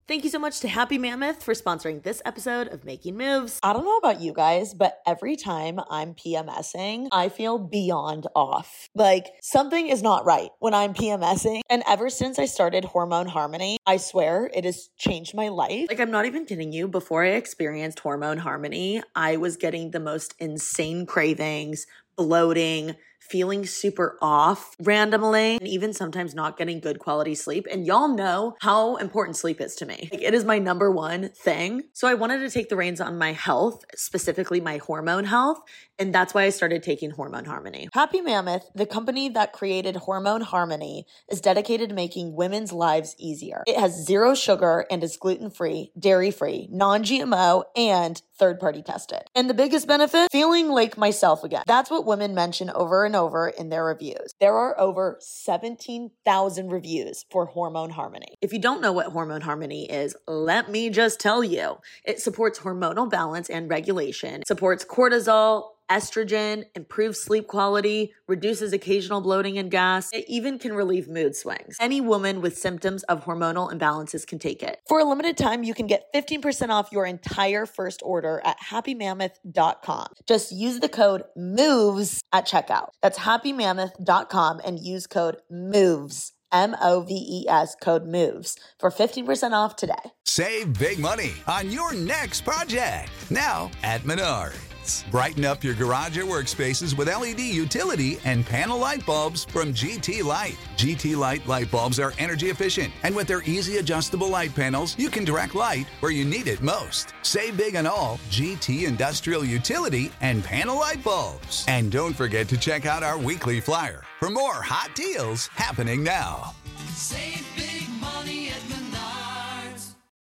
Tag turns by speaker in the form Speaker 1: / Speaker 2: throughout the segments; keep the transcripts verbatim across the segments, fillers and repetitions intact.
Speaker 1: Thank you so much to Happy Mammoth for sponsoring this episode of Making Moves. I don't know about you guys, but every time I'm PMSing, I feel beyond off. Like something is not right when I'm PMSing. And ever since I started Hormone Harmony, I swear it has changed my life. Like I'm not even kidding you. Before I experienced Hormone Harmony, I was getting the most insane cravings, bloating, feeling super off randomly, and even sometimes not getting good quality sleep. And y'all know how important sleep is to me. Like, it is my number one thing. So I wanted to take the reins on my health, specifically my hormone health. And that's why I started taking Hormone Harmony. Happy Mammoth, the company that created Hormone Harmony, is dedicated to making women's lives easier. It has zero sugar and is gluten-free, dairy-free, non-G M O, and third-party tested. And the biggest benefit? Feeling like myself again. That's what women mention over and over in their reviews. There are over seventeen thousand reviews for Hormone Harmony. If you don't know what Hormone Harmony is, let me just tell you. It supports hormonal balance and regulation, supports cortisol, estrogen, improves sleep quality, reduces occasional bloating and gas. It even can relieve mood swings. Any woman with symptoms of hormonal imbalances can take it. For a limited time, you can get fifteen percent off your entire first order at happy mammoth dot com. Just use the code MOVES at checkout. That's happy mammoth dot com and use code MOVES. M O V E S, code MOVES for fifteen percent off today.
Speaker 2: Save big money on your next project now at Menards. Brighten up your garage or workspaces with L E D utility and panel light bulbs from G T Light. G T Light light bulbs are energy efficient, and with their easy adjustable light panels, you can direct light where you need it most. Save big on all G T industrial utility and panel light bulbs. And don't forget to check out our weekly flyer for more hot deals happening now.
Speaker 3: Save big money at Menards.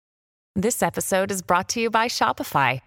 Speaker 4: This episode is brought to you by Shopify.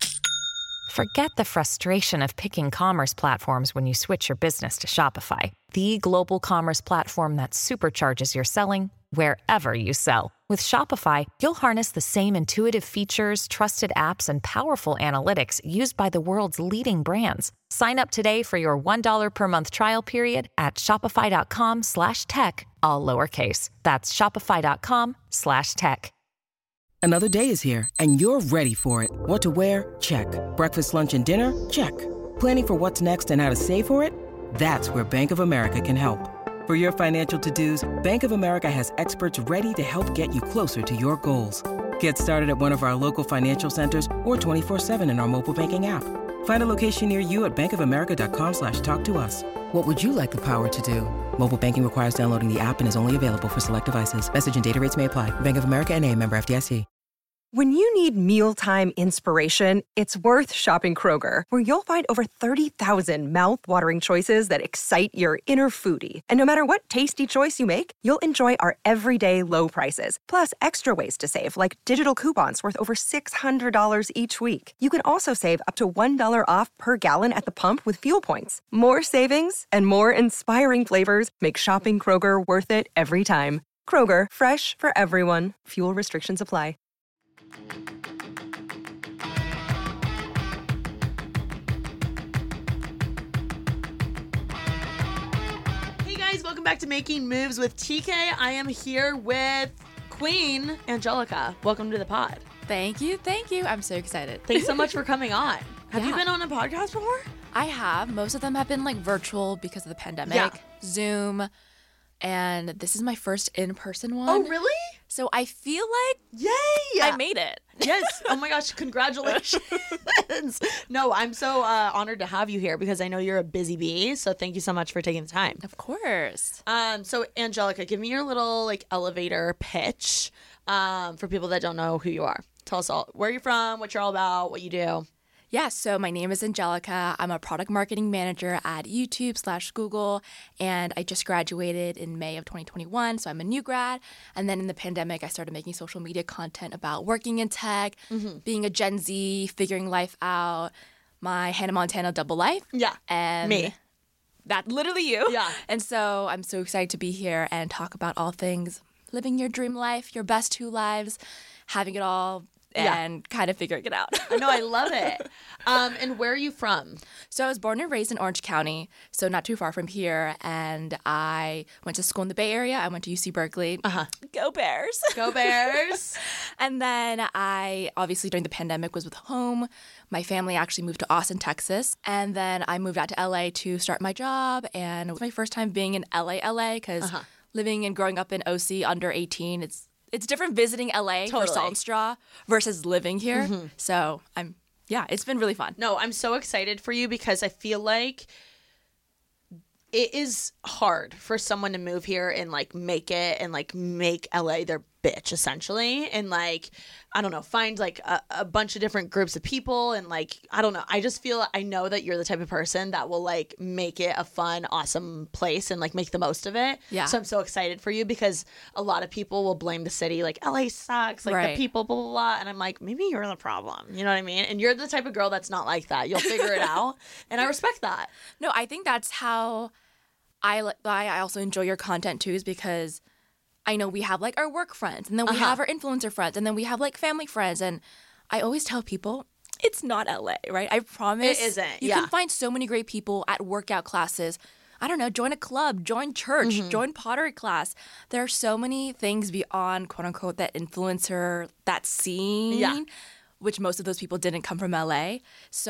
Speaker 4: Forget the frustration of picking commerce platforms when you switch your business to Shopify, the global commerce platform that supercharges your selling wherever you sell. With Shopify, you'll harness the same intuitive features, trusted apps, and powerful analytics used by the world's leading brands. Sign up today for your one dollar per month trial period at shopify.com slash tech, all lowercase. That's shopify.com slash tech.
Speaker 5: Another day is here, and you're ready for it. What to wear? Check. Breakfast, lunch, and dinner? Check. Planning for what's next and how to save for it? That's where Bank of America can help. For your financial to-dos, Bank of America has experts ready to help get you closer to your goals. Get started at one of our local financial centers or twenty-four seven in our mobile banking app. Find a location near you at bankofamerica.com slash talk to us. What would you like the power to do? Mobile banking requires downloading the app and is only available for select devices. Message and data rates may apply. Bank of America N A, member F D I C.
Speaker 6: When you need mealtime inspiration, it's worth shopping Kroger, where you'll find over thirty thousand mouth-watering choices that excite your inner foodie. And no matter what tasty choice you make, you'll enjoy our everyday low prices, plus extra ways to save, like digital coupons worth over six hundred dollars each week. You can also save up to one dollar off per gallon at the pump with fuel points. More savings and more inspiring flavors make shopping Kroger worth it every time. Kroger, fresh for everyone. Fuel restrictions apply.
Speaker 1: Hey guys, welcome back to Making Moves with T K. I am here with Queen Angelica. Welcome to the pod.
Speaker 7: Thank you, thank you. I'm so excited.
Speaker 1: Thanks so much for coming on. Have
Speaker 7: Yeah.
Speaker 1: you been on a podcast before?
Speaker 7: I have. Most of them have been like virtual because of the pandemic,
Speaker 1: Yeah.
Speaker 7: Zoom, and this is my first in-person one.
Speaker 1: Oh, really?
Speaker 7: So I feel like
Speaker 1: Yay!
Speaker 7: I made it.
Speaker 1: Yes. Oh my gosh, congratulations. No, I'm so uh, honored to have you here because I know you're a busy bee. So thank you so much for taking the time.
Speaker 7: Of course.
Speaker 1: Um, so Angelica, give me your little like elevator pitch um, for people that don't know who you are. Tell us all where you're from, what you're all about, what you do.
Speaker 7: Yeah, so my name is Angelica. I'm a product marketing manager at YouTube slash Google, and I just graduated in May of twenty twenty-one, so I'm a new grad. And then in the pandemic, I started making social media content about working in tech, mm-hmm. being a Gen Z, figuring life out, my Hannah Montana double life.
Speaker 1: Yeah,
Speaker 7: and
Speaker 1: me.
Speaker 7: That literally you.
Speaker 1: Yeah.
Speaker 7: And so I'm so excited to be here and talk about all things living your dream life, your best two lives, having it all
Speaker 1: Yeah.
Speaker 7: and kind of figuring it out.
Speaker 1: I know, I love it. Um, and where are you from?
Speaker 7: So I was born and raised in Orange County, so not too far from here. And I went to school in the Bay Area. I went to U C Berkeley.
Speaker 1: Uh-huh.
Speaker 7: Go Bears.
Speaker 1: Go Bears.
Speaker 7: And then I, obviously during the pandemic, was with home. My family actually moved to Austin, Texas. And then I moved out to L A to start my job. And it was my first time being in L A, L A, because
Speaker 1: Uh-huh.
Speaker 7: living and growing up in O C under eighteen, it's it's different visiting L A
Speaker 1: Totally.
Speaker 7: for Salt and Straw versus living here.
Speaker 1: Mm-hmm.
Speaker 7: So I'm, yeah, it's been really fun.
Speaker 1: No, I'm so excited for you because I feel like it is hard for someone to move here and like make it and like make L A their bitch essentially, and like I don't know, find like a, a bunch of different groups of people, and like I don't know, I just feel I know that you're the type of person that will like make it a fun, awesome place and like make the most of it.
Speaker 7: Yeah.
Speaker 1: So I'm so excited for you because a lot of people will blame the city, like L A sucks, like
Speaker 7: Right.
Speaker 1: the people, blah blah blah, and I'm like, maybe you're the problem. You know what I mean? And you're the type of girl that's not like that. You'll figure it out, and I respect that.
Speaker 7: No, I think that's how I li- why I also enjoy your content too, is because I know we have like our work friends, and then we
Speaker 1: Uh-huh.
Speaker 7: have our influencer friends, and then we have like family friends, and I always tell people it's not L A, right? I promise
Speaker 1: It isn't,
Speaker 7: You
Speaker 1: yeah.
Speaker 7: can find so many great people at workout classes. I don't know, join a club, join church,
Speaker 1: Mm-hmm.
Speaker 7: join pottery class. There are so many things beyond quote unquote that influencer, that scene,
Speaker 1: Yeah.
Speaker 7: which most of those people didn't come from L A.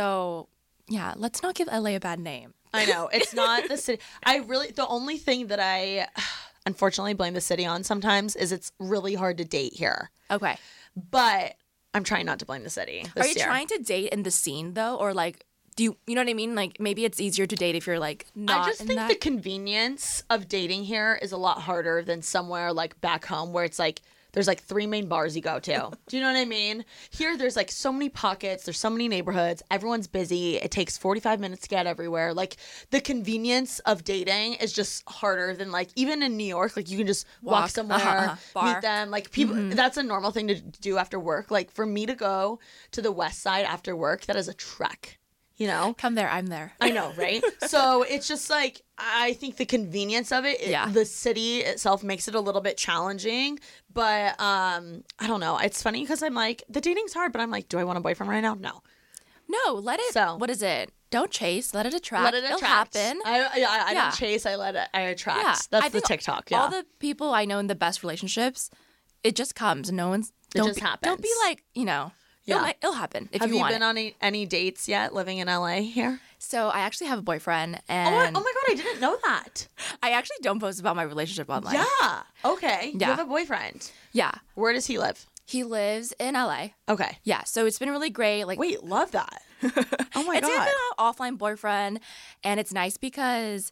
Speaker 7: So yeah, let's not give L A a bad name.
Speaker 1: I know. It's not the city. I really, the only thing that I unfortunately blame the city on sometimes is it's really hard to date here.
Speaker 7: Okay.
Speaker 1: But I'm trying not to blame the city. This
Speaker 7: Are you
Speaker 1: year.
Speaker 7: trying to date in the scene though, or like, do you, you know what I mean? Like maybe it's easier to date if you're like not.
Speaker 1: I just
Speaker 7: in
Speaker 1: think
Speaker 7: that.
Speaker 1: the convenience of dating here is a lot harder than somewhere like back home where it's like there's like three main bars you go to. Do you know what I mean? Here, there's like so many pockets. There's so many neighborhoods. Everyone's busy. It takes forty-five minutes to get everywhere. Like the convenience of dating is just harder than like even in New York. Like you can just walk,
Speaker 7: Walk.
Speaker 1: somewhere,
Speaker 7: Uh-huh, uh-huh. Bar.
Speaker 1: meet them. Like people, that's a normal thing to do after work. Like for me to go to the West Side after work, that is a trek. You know?
Speaker 7: Come there, I'm there.
Speaker 1: I know, right? So it's just like, I think the convenience of it, it,
Speaker 7: Yeah.
Speaker 1: the city itself makes it a little bit challenging. But um, I don't know. It's funny because I'm like, the dating's hard, but I'm like, do I want a boyfriend right now? No.
Speaker 7: No, let it.
Speaker 1: So-
Speaker 7: what is it? Don't chase. Let it attract.
Speaker 1: Let it
Speaker 7: It'll
Speaker 1: attract.
Speaker 7: happen.
Speaker 1: I, I, I, I
Speaker 7: Yeah.
Speaker 1: don't chase, I let it, I attract.
Speaker 7: yeah,
Speaker 1: That's
Speaker 7: I
Speaker 1: the
Speaker 7: think
Speaker 1: TikTok. Yeah.
Speaker 7: All the people I know in the best relationships, it just comes. No one's.
Speaker 1: It
Speaker 7: Don't
Speaker 1: just
Speaker 7: be, Don't be
Speaker 1: happens.
Speaker 7: like you know.
Speaker 1: Yeah.
Speaker 7: It'll, it'll happen if
Speaker 1: Have
Speaker 7: you,
Speaker 1: you
Speaker 7: want
Speaker 1: been
Speaker 7: it.
Speaker 1: on any, any dates yet living in L A here?
Speaker 7: So I actually have a boyfriend,
Speaker 1: Oh my,
Speaker 7: and
Speaker 1: oh my God, I didn't know that.
Speaker 7: I actually don't post about my relationship online.
Speaker 1: Yeah. Okay. You
Speaker 7: Yeah.
Speaker 1: have a boyfriend.
Speaker 7: Yeah.
Speaker 1: Where does he live?
Speaker 7: He lives in L A.
Speaker 1: Okay.
Speaker 7: Yeah. So it's been really great. Like
Speaker 1: Wait, love that. Oh my
Speaker 7: it's
Speaker 1: God.
Speaker 7: even an offline boyfriend, and it's nice because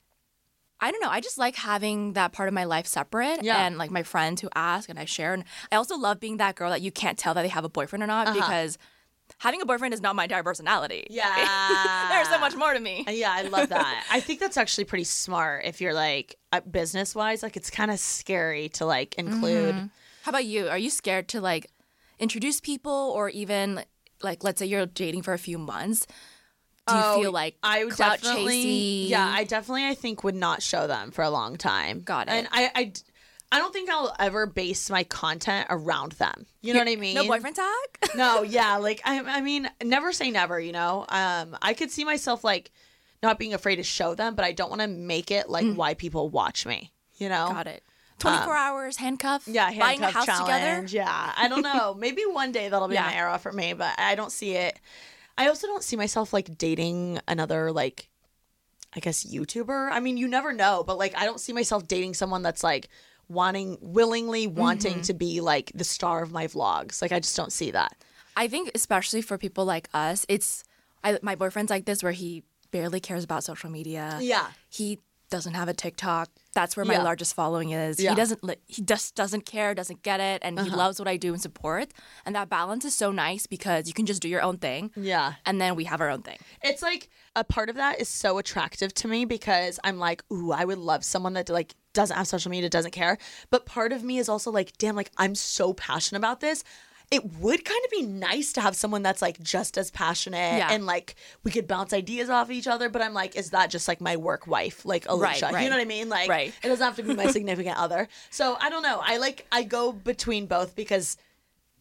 Speaker 7: I don't know. I just like having that part of my life separate,
Speaker 1: Yeah.
Speaker 7: and like my friends who ask and I share. And I also love being that girl that you can't tell that they have a boyfriend or not
Speaker 1: Uh-huh.
Speaker 7: because having a boyfriend is not my entire personality.
Speaker 1: Yeah.
Speaker 7: There's so much more to me.
Speaker 1: Yeah, I love that. I think that's actually pretty smart if you're like business wise. Like it's kind of scary to like include.
Speaker 7: Mm-hmm. How about you? Are you scared to like introduce people, or even like let's say you're dating for a few months? Do you
Speaker 1: Oh,
Speaker 7: feel like
Speaker 1: I would
Speaker 7: clout
Speaker 1: definitely,
Speaker 7: chasey?
Speaker 1: yeah, I definitely I think would not show them for a long time.
Speaker 7: Got it.
Speaker 1: And I, I, I don't think I'll ever base my content around them. You know what I mean?
Speaker 7: No boyfriend tag?
Speaker 1: No, yeah, like I, I mean, never say never. You know, um, I could see myself like not being afraid to show them, but I don't want to make it like why people watch me. You know?
Speaker 7: Got it. twenty-four hours handcuff?
Speaker 1: Yeah,
Speaker 7: Buying a
Speaker 1: handcuff
Speaker 7: house
Speaker 1: challenge.
Speaker 7: together?
Speaker 1: Yeah, I don't know. Maybe one day that'll be
Speaker 7: Yeah.
Speaker 1: an era for me, but I don't see it. I also don't see myself like dating another like, I guess YouTuber. I mean, you never know, but like I don't see myself dating someone that's like wanting, willingly wanting to be like the star of my vlogs. Like I just don't see that.
Speaker 7: I think especially for people like us, it's I, my boyfriend's like this where he barely cares about social media.
Speaker 1: Yeah.
Speaker 7: He doesn't have a TikTok. That's where my
Speaker 1: Yeah.
Speaker 7: largest following is.
Speaker 1: Yeah.
Speaker 7: He doesn't li- he just doesn't care, doesn't get it, and he
Speaker 1: Uh-huh.
Speaker 7: loves what I do and support. And that balance is so nice because you can just do your own thing.
Speaker 1: Yeah.
Speaker 7: And then we have our own thing.
Speaker 1: It's like a part of that is so attractive to me because I'm like, ooh, I would love someone that like doesn't have social media, doesn't care. But part of me is also like, damn, like I'm so passionate about this. It would kind of be nice to have someone that's like just as passionate
Speaker 7: Yeah.
Speaker 1: and like we could bounce ideas off each other. But I'm like, is that just like my work wife, like Alicia?
Speaker 7: right.
Speaker 1: You know what I mean? Like,
Speaker 7: Right.
Speaker 1: it doesn't have to be my significant other. So I don't know. I like I go between both because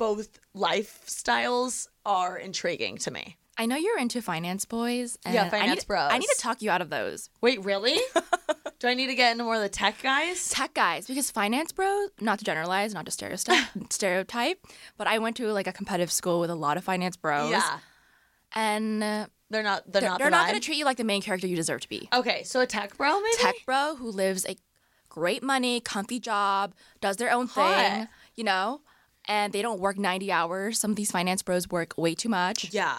Speaker 1: both lifestyles are intriguing to me.
Speaker 7: I know you're into finance boys. And
Speaker 1: Yeah,
Speaker 7: I
Speaker 1: finance
Speaker 7: need,
Speaker 1: bros.
Speaker 7: I need to talk you out of those.
Speaker 1: Wait, really? Do I need to get into more of the tech guys?
Speaker 7: Tech guys, because finance bros, not to generalize, not to stereotype, stereotype, but I went to like a competitive school with a lot of finance bros.
Speaker 1: Yeah.
Speaker 7: And uh,
Speaker 1: They're not they're,
Speaker 7: they're,
Speaker 1: not
Speaker 7: they're
Speaker 1: the
Speaker 7: not
Speaker 1: vibe?
Speaker 7: going to treat you like the main character you deserve to be.
Speaker 1: Okay, so a tech bro maybe?
Speaker 7: Tech bro who lives a great money, comfy job, does their own
Speaker 1: Hot.
Speaker 7: thing, you know, and they don't work ninety hours. Some of these finance bros work way too much.
Speaker 1: Yeah.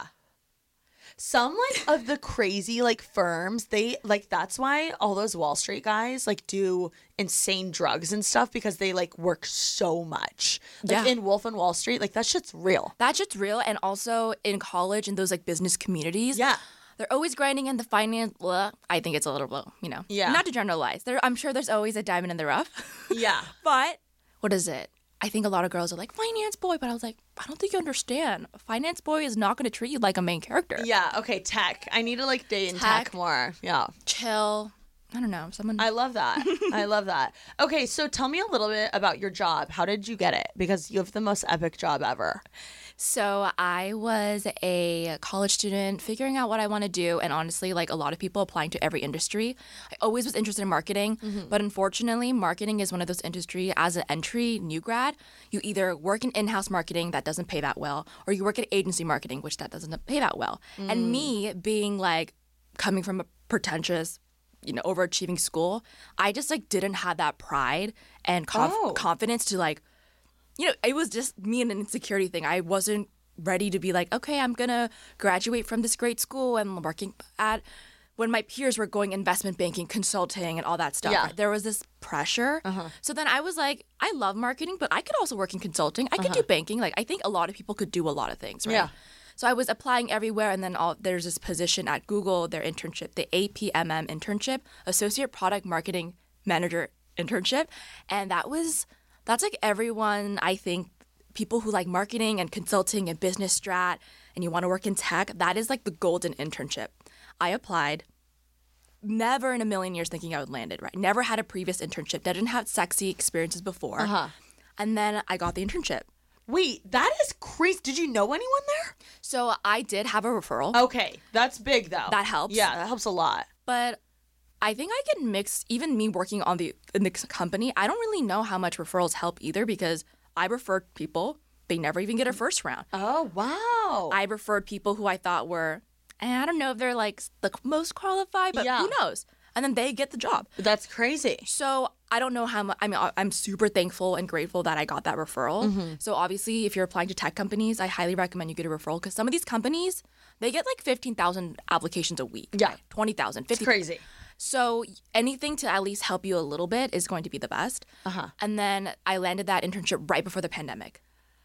Speaker 1: Some like of the crazy like firms, they like that's why all those Wall Street guys like do insane drugs and stuff because they like work so much. Like
Speaker 7: Yeah.
Speaker 1: in Wolf and Wall Street, like that shit's real.
Speaker 7: That shit's real. And also in college and those like business communities.
Speaker 1: Yeah.
Speaker 7: They're always grinding in the finance. Blah. I think it's a little, blah, you know.
Speaker 1: Yeah.
Speaker 7: Not to generalize. There, I'm sure there's always a diamond in the rough.
Speaker 1: Yeah.
Speaker 7: But what is it? I think a lot of girls are like, finance boy. But I was like, I don't think you understand. A finance boy is not going to treat you like a main character.
Speaker 1: Yeah, okay, tech. I need to like date in
Speaker 7: Tech.
Speaker 1: tech more. Yeah.
Speaker 7: Chill. I don't know. Someone.
Speaker 1: I love that. I love that. Okay, so tell me a little bit about your job. How did you get it? Because you have the most epic job ever.
Speaker 7: So I was a college student figuring out what I want to do. And honestly, like a lot of people applying to every industry, I always was interested in marketing. But unfortunately, marketing is one of those industries as an entry new grad, you either work in in-house marketing that doesn't pay that well, or you work at agency marketing, which that doesn't pay that well. And me being like coming from a pretentious, you know, overachieving school, I just like didn't have that pride and conf-
Speaker 1: Oh.
Speaker 7: confidence to like, you know, it was just me and an insecurity thing. I wasn't ready to be like, okay, I'm going to graduate from this great school and working at, when my peers were going investment banking, consulting, and all that stuff.
Speaker 1: Yeah.
Speaker 7: Right? There was this pressure. So then I was like, I love marketing, but I could also work in consulting. I could do banking. Like, I think a lot of people could do a lot of things, right?
Speaker 1: Yeah.
Speaker 7: So I was applying everywhere, and then all, there's this position at Google, their internship, the A P M M internship, Associate Product Marketing Manager internship. And that was... That's like everyone, I think, people who like marketing and consulting and business strat and you want to work in tech, that is like the golden internship. I applied, never in a million years thinking I would land it, right? Never had a previous internship, didn't have sexy experiences before.
Speaker 1: Uh-huh.
Speaker 7: And then I got the internship.
Speaker 1: Wait, that is crazy. Did you know anyone there?
Speaker 7: So I did have a referral,
Speaker 1: Okay, that's big though.
Speaker 7: That helps.
Speaker 1: Yeah, that helps a lot.
Speaker 7: but I think I can mix, even me working on the in the company, I don't really know how much referrals help either because I referred people, they never even get a first round.
Speaker 1: Oh, wow.
Speaker 7: I referred people who I thought were, and I don't know if they're like the most qualified, but
Speaker 1: Yeah.
Speaker 7: who knows? And then they get the job.
Speaker 1: That's crazy.
Speaker 7: So I don't know how much, I mean, I- I'm super thankful and grateful that I got that referral.
Speaker 1: Mm-hmm.
Speaker 7: So obviously, if you're applying to tech companies, I highly recommend you get a referral because some of these companies, they get like fifteen thousand applications a week.
Speaker 1: Yeah.
Speaker 7: right? twenty thousand,
Speaker 1: It's
Speaker 7: fifty
Speaker 1: crazy.
Speaker 7: So anything to at least help you a little bit is going to be the best.
Speaker 1: Uh-huh.
Speaker 7: And then I landed that internship right before the pandemic,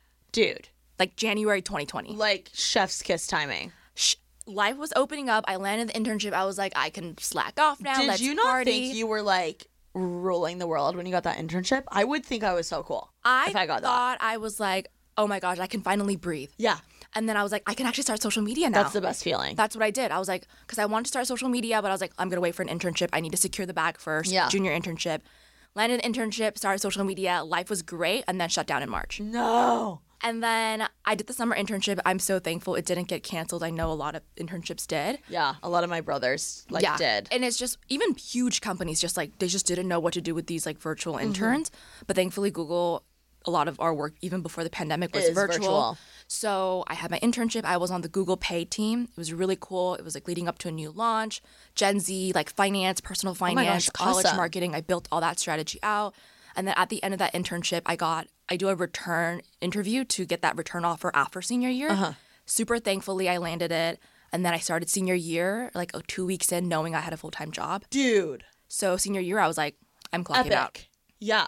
Speaker 1: Dude,
Speaker 7: like January twenty twenty.
Speaker 1: like chef's kiss timing.
Speaker 7: Sh- Life was opening up. I landed the internship. I was like, I can slack off now.
Speaker 1: Did
Speaker 7: Let's
Speaker 1: you not
Speaker 7: party.
Speaker 1: think you were like ruling the world when you got that internship? I would think I was so cool
Speaker 7: I
Speaker 1: if I got that.
Speaker 7: thought I was like, oh my gosh, I can finally breathe.
Speaker 1: Yeah,
Speaker 7: And then I was like, I can actually start social media now.
Speaker 1: that's the best feeling.
Speaker 7: That's what I did. I was like, because I wanted to start social media, but I was like, I'm going to wait for an internship. I need to secure the bag first.
Speaker 1: Yeah.
Speaker 7: Junior internship. Landed an internship, started social media. Life was great, and then shut down in March.
Speaker 1: No.
Speaker 7: And then I did the summer internship. I'm so thankful it didn't get canceled. I know a lot of internships did.
Speaker 1: Yeah, a lot of my brothers like
Speaker 7: yeah.
Speaker 1: did.
Speaker 7: And it's just, even huge companies just like, they just didn't know what to do with these like virtual
Speaker 1: Mm-hmm.
Speaker 7: interns. But thankfully, Google, a lot of our work, even before the pandemic, was
Speaker 1: Is
Speaker 7: virtual.
Speaker 1: virtual.
Speaker 7: So I had my internship. I was on the Google Pay team. It was really cool. It was like leading up to a new launch, Gen Z, like finance, personal
Speaker 1: my
Speaker 7: finance,
Speaker 1: gosh,
Speaker 7: college
Speaker 1: awesome.
Speaker 7: marketing. I built all that strategy out. And then at the end of that internship, I got, I do a return interview to get that return offer after senior year.
Speaker 1: Uh-huh.
Speaker 7: Super thankfully, I landed it. And then I started senior year, like oh, two weeks in, knowing I had a full-time job.
Speaker 1: Dude,
Speaker 7: So senior year, I was like, I'm clocking
Speaker 1: epic.
Speaker 7: out.
Speaker 1: Yeah.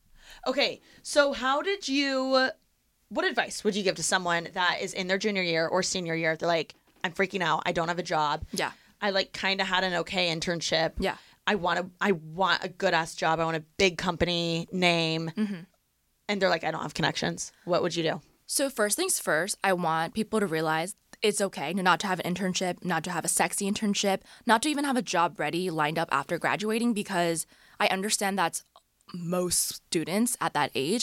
Speaker 1: Okay, so how did you, what advice would you give to someone that is in their junior year or senior year? They're like, I'm freaking out. I don't have a job.
Speaker 7: Yeah.
Speaker 1: I like kind of had an okay internship.
Speaker 7: Yeah.
Speaker 1: I want to, I want a good ass job. I want a big company name.
Speaker 7: Mm-hmm.
Speaker 1: And they're like, I don't have connections. What would you do?
Speaker 7: So first things first, I want people to realize it's okay not to have an internship, not to have a sexy internship, not to even have a job ready lined up after graduating, because I understand that's most students at that age.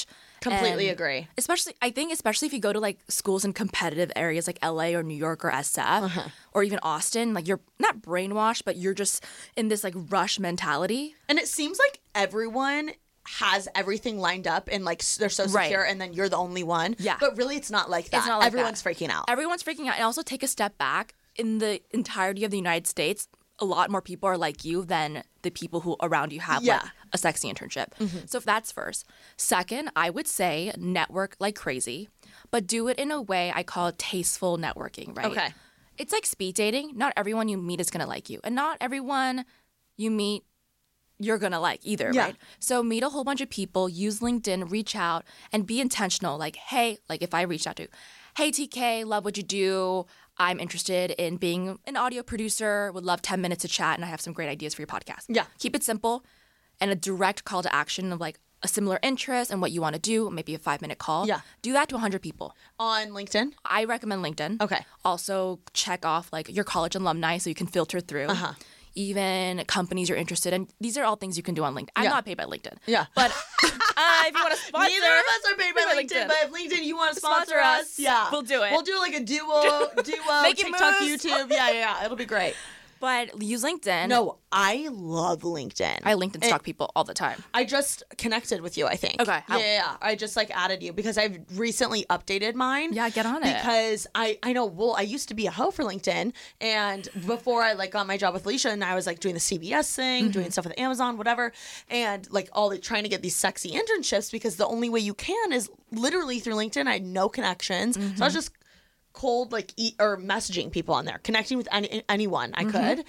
Speaker 1: Completely
Speaker 7: And
Speaker 1: agree.
Speaker 7: Especially, I think, especially if you go to like schools in competitive areas like L A or New York or S F
Speaker 1: Uh-huh.
Speaker 7: or even Austin, like you're not brainwashed, but you're just in this like rush mentality.
Speaker 1: And it seems like everyone has everything lined up and like s- they're so
Speaker 7: Right.
Speaker 1: secure and then you're the only one.
Speaker 7: Yeah.
Speaker 1: But really it's not like that.
Speaker 7: It's not like
Speaker 1: Everyone's
Speaker 7: that.
Speaker 1: freaking out.
Speaker 7: Everyone's freaking out. And also take a step back. In the entirety of the United States, a lot more people are like you than the people who around you have
Speaker 1: Yeah.
Speaker 7: like a sexy internship. So that's first. Second, I would say network like crazy, but do it in a way I call it tasteful networking, right?
Speaker 1: Okay.
Speaker 7: It's like speed dating. Not everyone you meet is going to like you. And not everyone you meet you're going to like either,
Speaker 1: Yeah.
Speaker 7: right? So meet a whole bunch of people, use LinkedIn, reach out, and be intentional. Like, hey, like if I reached out to, hey, T K, love what you do. I'm interested in being an audio producer, would love ten minutes to chat, and I have some great ideas for your podcast.
Speaker 1: Yeah.
Speaker 7: Keep it simple and a direct call to action of like a similar interest and what you want to do, maybe a five minute call.
Speaker 1: Yeah.
Speaker 7: Do that to one hundred people.
Speaker 1: On LinkedIn?
Speaker 7: I recommend LinkedIn.
Speaker 1: Okay.
Speaker 7: Also, check off like your college alumni so you can filter through.
Speaker 1: Uh-huh.
Speaker 7: Even companies you're interested in. These are all things you can do on LinkedIn. I'm
Speaker 1: Yeah.
Speaker 7: not paid by LinkedIn.
Speaker 1: Yeah.
Speaker 7: But uh, if you want to sponsor,
Speaker 1: Neither of us are paid by
Speaker 7: by
Speaker 1: LinkedIn,
Speaker 7: LinkedIn.
Speaker 1: but if LinkedIn you want to sponsor,
Speaker 7: Sponsor
Speaker 1: us,
Speaker 7: us,
Speaker 1: yeah,
Speaker 7: we'll do it.
Speaker 1: We'll do like a duo, duo,
Speaker 7: Making
Speaker 1: TikTok,
Speaker 7: moves.
Speaker 1: YouTube. Yeah, yeah, yeah, it'll be great.
Speaker 7: But use LinkedIn.
Speaker 1: No, I love LinkedIn.
Speaker 7: I LinkedIn
Speaker 1: It-
Speaker 7: stalk people all the time.
Speaker 1: I just connected with you, I think.
Speaker 7: Okay,
Speaker 1: Yeah,
Speaker 7: how-
Speaker 1: yeah, yeah. I just like added you because I've recently updated mine.
Speaker 7: Yeah, get on it.
Speaker 1: Because I, I know, well, I used to be a hoe for LinkedIn. And before I like got my job with Alicia and I was like doing the C B S thing,
Speaker 7: Mm-hmm.
Speaker 1: doing stuff with Amazon, whatever. And like all the, trying to get these sexy internships because the only way you can is literally through LinkedIn. I had no connections. So
Speaker 7: Mm-hmm.
Speaker 1: I was just cold like e- or messaging people on there, connecting with any, anyone I could.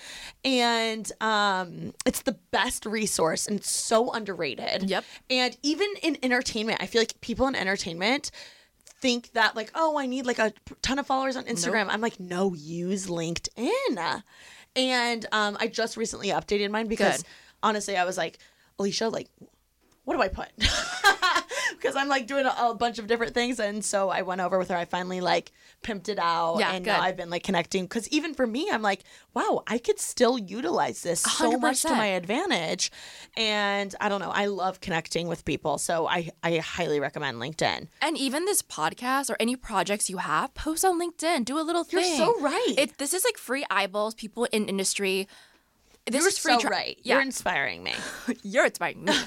Speaker 1: And um it's the best resource and it's so underrated.
Speaker 7: Yep.
Speaker 1: And even in entertainment, I feel like people in entertainment think that like, oh, I need like a ton of followers on Instagram. I'm like, no, use LinkedIn. And um I just recently updated mine because
Speaker 7: Good.
Speaker 1: honestly I was like, Alicia, like what do I put? Because I'm like doing a, a bunch of different things. And so I went over with her. I finally like pimped it out.
Speaker 7: Yeah,
Speaker 1: and
Speaker 7: good.
Speaker 1: now I've been like connecting. Because even for me, I'm like, wow, I could still utilize this so
Speaker 7: one hundred
Speaker 1: much to
Speaker 7: percent.
Speaker 1: my advantage. And I don't know. I love connecting with people. So I, I highly recommend LinkedIn.
Speaker 7: And even this podcast or any projects you have, post on LinkedIn. Do a little
Speaker 1: You're
Speaker 7: thing.
Speaker 1: so right.
Speaker 7: It, this is like free eyeballs, people in industry. This
Speaker 1: You're
Speaker 7: is free
Speaker 1: so
Speaker 7: tra-
Speaker 1: right.
Speaker 7: Yeah,
Speaker 1: You're inspiring me.
Speaker 7: you're inspiring me.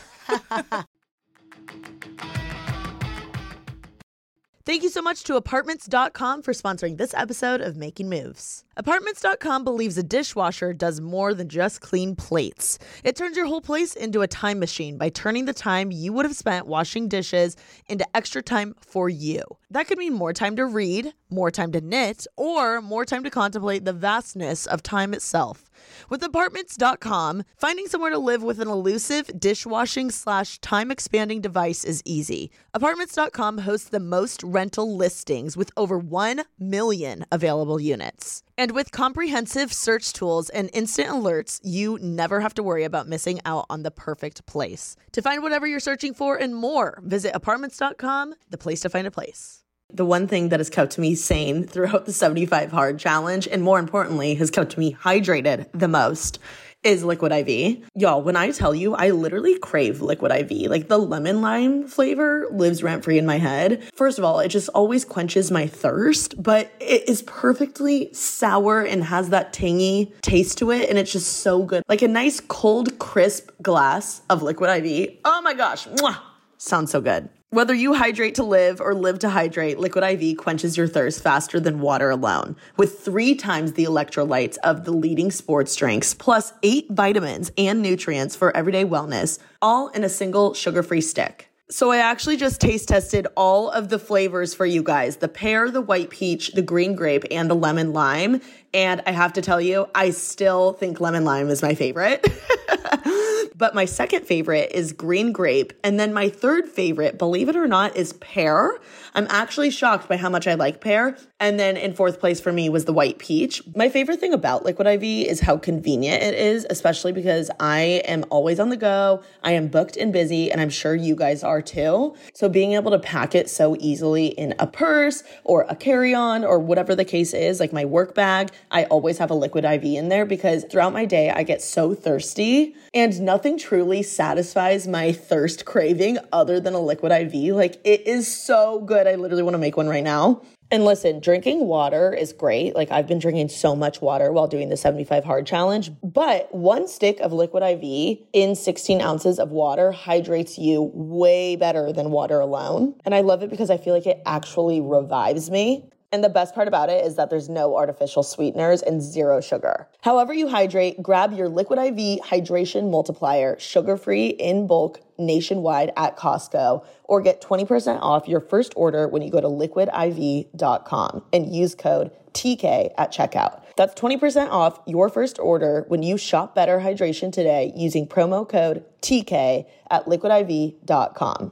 Speaker 1: Thank you so much to Apartments dot com for sponsoring this episode of Making Moves. Apartments dot com believes a dishwasher does more than just clean plates. It turns your whole place into a time machine by turning the time you would have spent washing dishes into extra time for you. That could mean more time to read, more time to knit, or more time to contemplate the vastness of time itself. With Apartments dot com, finding somewhere to live with an elusive dishwashing slash time expanding device is easy. Apartments dot com hosts the most rental listings with over one million available units. And with comprehensive search tools and instant alerts, you never have to worry about missing out on the perfect place. To find whatever you're searching for and more, visit Apartments dot com, the place to find a place. The one thing that has kept me sane throughout the seventy-five hard challenge, and more importantly, has kept me hydrated the most, is Liquid I V. Y'all, when I tell you, I literally crave Liquid I V. Like the lemon lime flavor lives rent free in my head. First of all, it just always quenches my thirst, but it is perfectly sour and has that tangy taste to it. And it's just so good. Like a nice cold, crisp glass of Liquid I V. Oh my gosh. Mwah! Sounds so good. Whether you hydrate to live or live to hydrate, Liquid I V quenches your thirst faster than water alone. With three times the electrolytes of the leading sports drinks, plus eight vitamins and nutrients for everyday wellness, all in a single sugar-free stick. So I actually just taste tested all of the flavors for you guys. The pear, the white peach, the green grape, and the lemon lime. And I have to tell you, I still think lemon lime is my favorite. But my second favorite is green grape. And then my third favorite, believe it or not, is pear. I'm actually shocked by how much I like pear. And then in fourth place for me was the white peach. My favorite thing about Liquid I V is how convenient it is, especially because I am always on the go. I am booked and busy, and I'm sure you guys are too. So being able to pack it so easily in a purse or a carry-on or whatever the case is, like my work bag, I always have a Liquid I V in there because throughout my day, I get so thirsty and nothing truly satisfies my thirst craving other than a Liquid I V. Like, it is so good. I literally want to make one right now. And listen, drinking water is great. Like, I've been drinking so much water while doing the seventy-five hard challenge, but one stick of Liquid I V in sixteen ounces of water hydrates you way better than water alone. And I love it because I feel like it actually revives me. And the best part about it is that there's no artificial sweeteners and zero sugar. However you hydrate, grab your Liquid I V Hydration Multiplier, sugar-free in bulk nationwide at Costco, or get twenty percent off your first order when you go to liquid I V dot com and use code T K at checkout. That's twenty percent off your first order when you shop Better Hydration today using promo code T K at liquid I V dot com.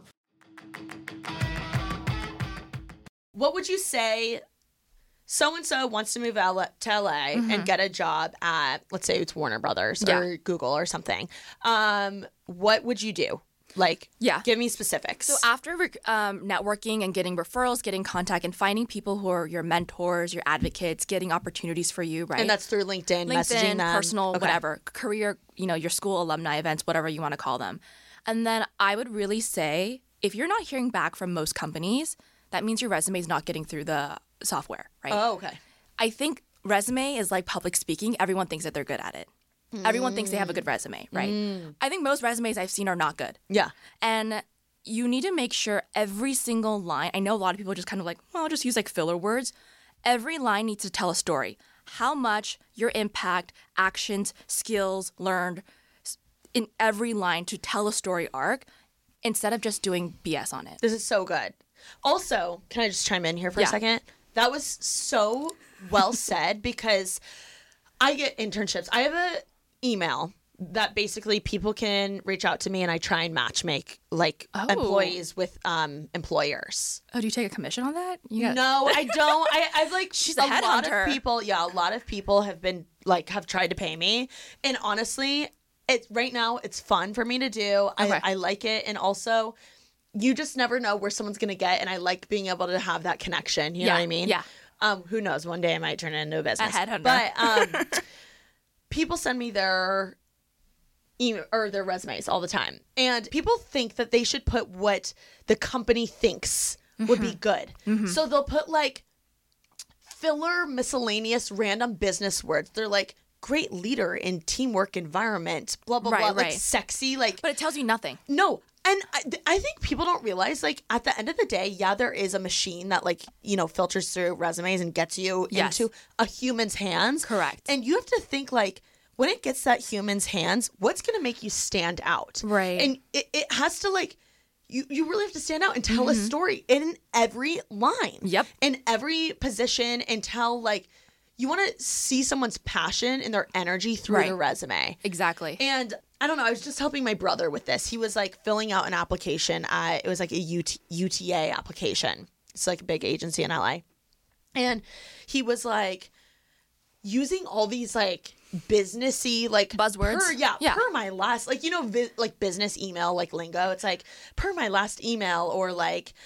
Speaker 1: What would you say so-and-so wants to move out to L A mm-hmm. and get a job at, let's say it's Warner Brothers yeah. or Google or something. Um, what would you do? Like, yeah. give me specifics.
Speaker 7: So after um, networking and getting referrals, getting contact, and finding people who are your mentors, your advocates, getting opportunities for you, right?
Speaker 1: And that's through LinkedIn,
Speaker 7: LinkedIn,
Speaker 1: messaging them.
Speaker 7: personal,
Speaker 1: okay.
Speaker 7: whatever, career, you know, your school alumni events, whatever you want to call them. And then I would really say, if you're not hearing back from most companies, that means your resume is not getting through the software, right?
Speaker 1: Oh, okay.
Speaker 7: I think resume is like public speaking. Everyone thinks that they're good at it. Mm. Everyone thinks they have a good resume, right? Mm. I think most resumes I've seen are not good.
Speaker 1: Yeah.
Speaker 7: And you need to make sure every single line, I know a lot of people just kind of like, well, I'll just use like filler words. Every line needs to tell a story. How much your impact, actions, skills learned in every line to tell a story arc instead of just doing B S on it.
Speaker 1: This is so good. Also, can I just chime in here for
Speaker 7: yeah.
Speaker 1: a second? That was so well said because I get internships. I have an email that basically people can reach out to me and I try and match make like oh. employees with um, employers.
Speaker 7: Oh, do you take a commission on that? You got-
Speaker 1: no, I don't. I, I've like
Speaker 7: She's a, a
Speaker 1: lot
Speaker 7: of
Speaker 1: people. Yeah, a lot of people have been like have tried to pay me, and honestly, it's right now it's fun for me to do. Okay. I, I like it, and also. You just never know where someone's going to get, and I like being able to have that connection. You
Speaker 7: yeah,
Speaker 1: know what I mean?
Speaker 7: Yeah.
Speaker 1: Um, who knows? One day I might turn it into a business.
Speaker 7: A headhunter.
Speaker 1: But um, people send me their email or their resumes all the time, and people think that they should put what the company thinks mm-hmm. would be good. Mm-hmm. So they'll put like filler, miscellaneous, random business words. They're like, great leader in teamwork environment, blah, blah,
Speaker 7: right,
Speaker 1: blah.
Speaker 7: Right.
Speaker 1: Like sexy. Like,
Speaker 7: but it tells you nothing.
Speaker 1: No. And I, I think people don't realize, like, at the end of the day, yeah, there is a machine that, like, you know, filters through resumes and gets you
Speaker 7: yes.
Speaker 1: into a human's hands.
Speaker 7: Correct.
Speaker 1: And you have to think, like, when it gets that human's hands, what's going to make you stand out?
Speaker 7: Right.
Speaker 1: And it, it has to, like, you, you really have to stand out and tell mm-hmm. a story in every line.
Speaker 7: Yep.
Speaker 1: In every position and tell, like, you want to see someone's passion and their energy through
Speaker 7: right.
Speaker 1: the resume.
Speaker 7: Exactly.
Speaker 1: And I don't know. I was just helping my brother with this. He was like filling out an application. At, it was like a U T, U T A application. It's like a big agency in L A. And he was like using all these like businessy like
Speaker 7: buzzwords.
Speaker 1: Per, yeah,
Speaker 7: yeah.
Speaker 1: Per my last, like, you know, vi- like business email, like lingo. It's like per my last email or like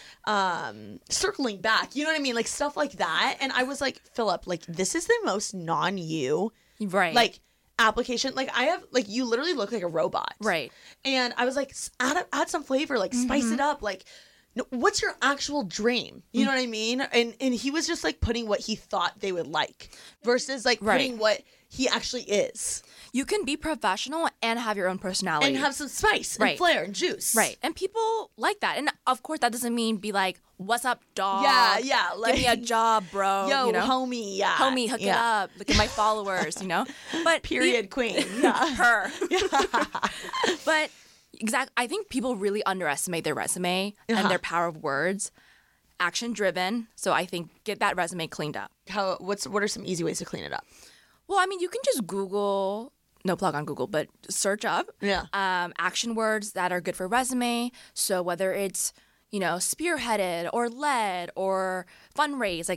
Speaker 1: um, circling back. You know what I mean? Like stuff like that. And I was like, Philip, like this is the most non-you.
Speaker 7: Right.
Speaker 1: Like application. Like I have, like you literally look like a robot.
Speaker 7: Right.
Speaker 1: And I was like, add, add some flavor, like spice
Speaker 7: mm-hmm.
Speaker 1: it up. Like, no, what's your actual dream? You know what I mean? And and he was just like putting what he thought they would like versus like
Speaker 7: right.
Speaker 1: putting what he actually is.
Speaker 7: You can be professional and have your own personality.
Speaker 1: And have some spice
Speaker 7: right.
Speaker 1: and flair and juice.
Speaker 7: Right. And people like that. And of course, that doesn't mean be like, what's up, dog?
Speaker 1: Yeah, yeah.
Speaker 7: Like, give me a job, bro.
Speaker 1: Yo,
Speaker 7: you know?
Speaker 1: homie, yeah.
Speaker 7: Homie, hook
Speaker 1: yeah.
Speaker 7: it up. Look at my followers, you know? But
Speaker 1: Period
Speaker 7: he,
Speaker 1: queen. Yeah.
Speaker 7: Her.
Speaker 1: Yeah.
Speaker 7: But exactly, I think people really underestimate their resume uh-huh. and their power of words. Action driven. So I think get that resume cleaned up.
Speaker 1: How? What's? What are some easy ways to clean it up?
Speaker 7: Well, I mean, you can just Google, no plug on Google, but search up
Speaker 1: yeah.
Speaker 7: um, action words that are good for resume. So whether it's, you know, spearheaded or led or fundraise, like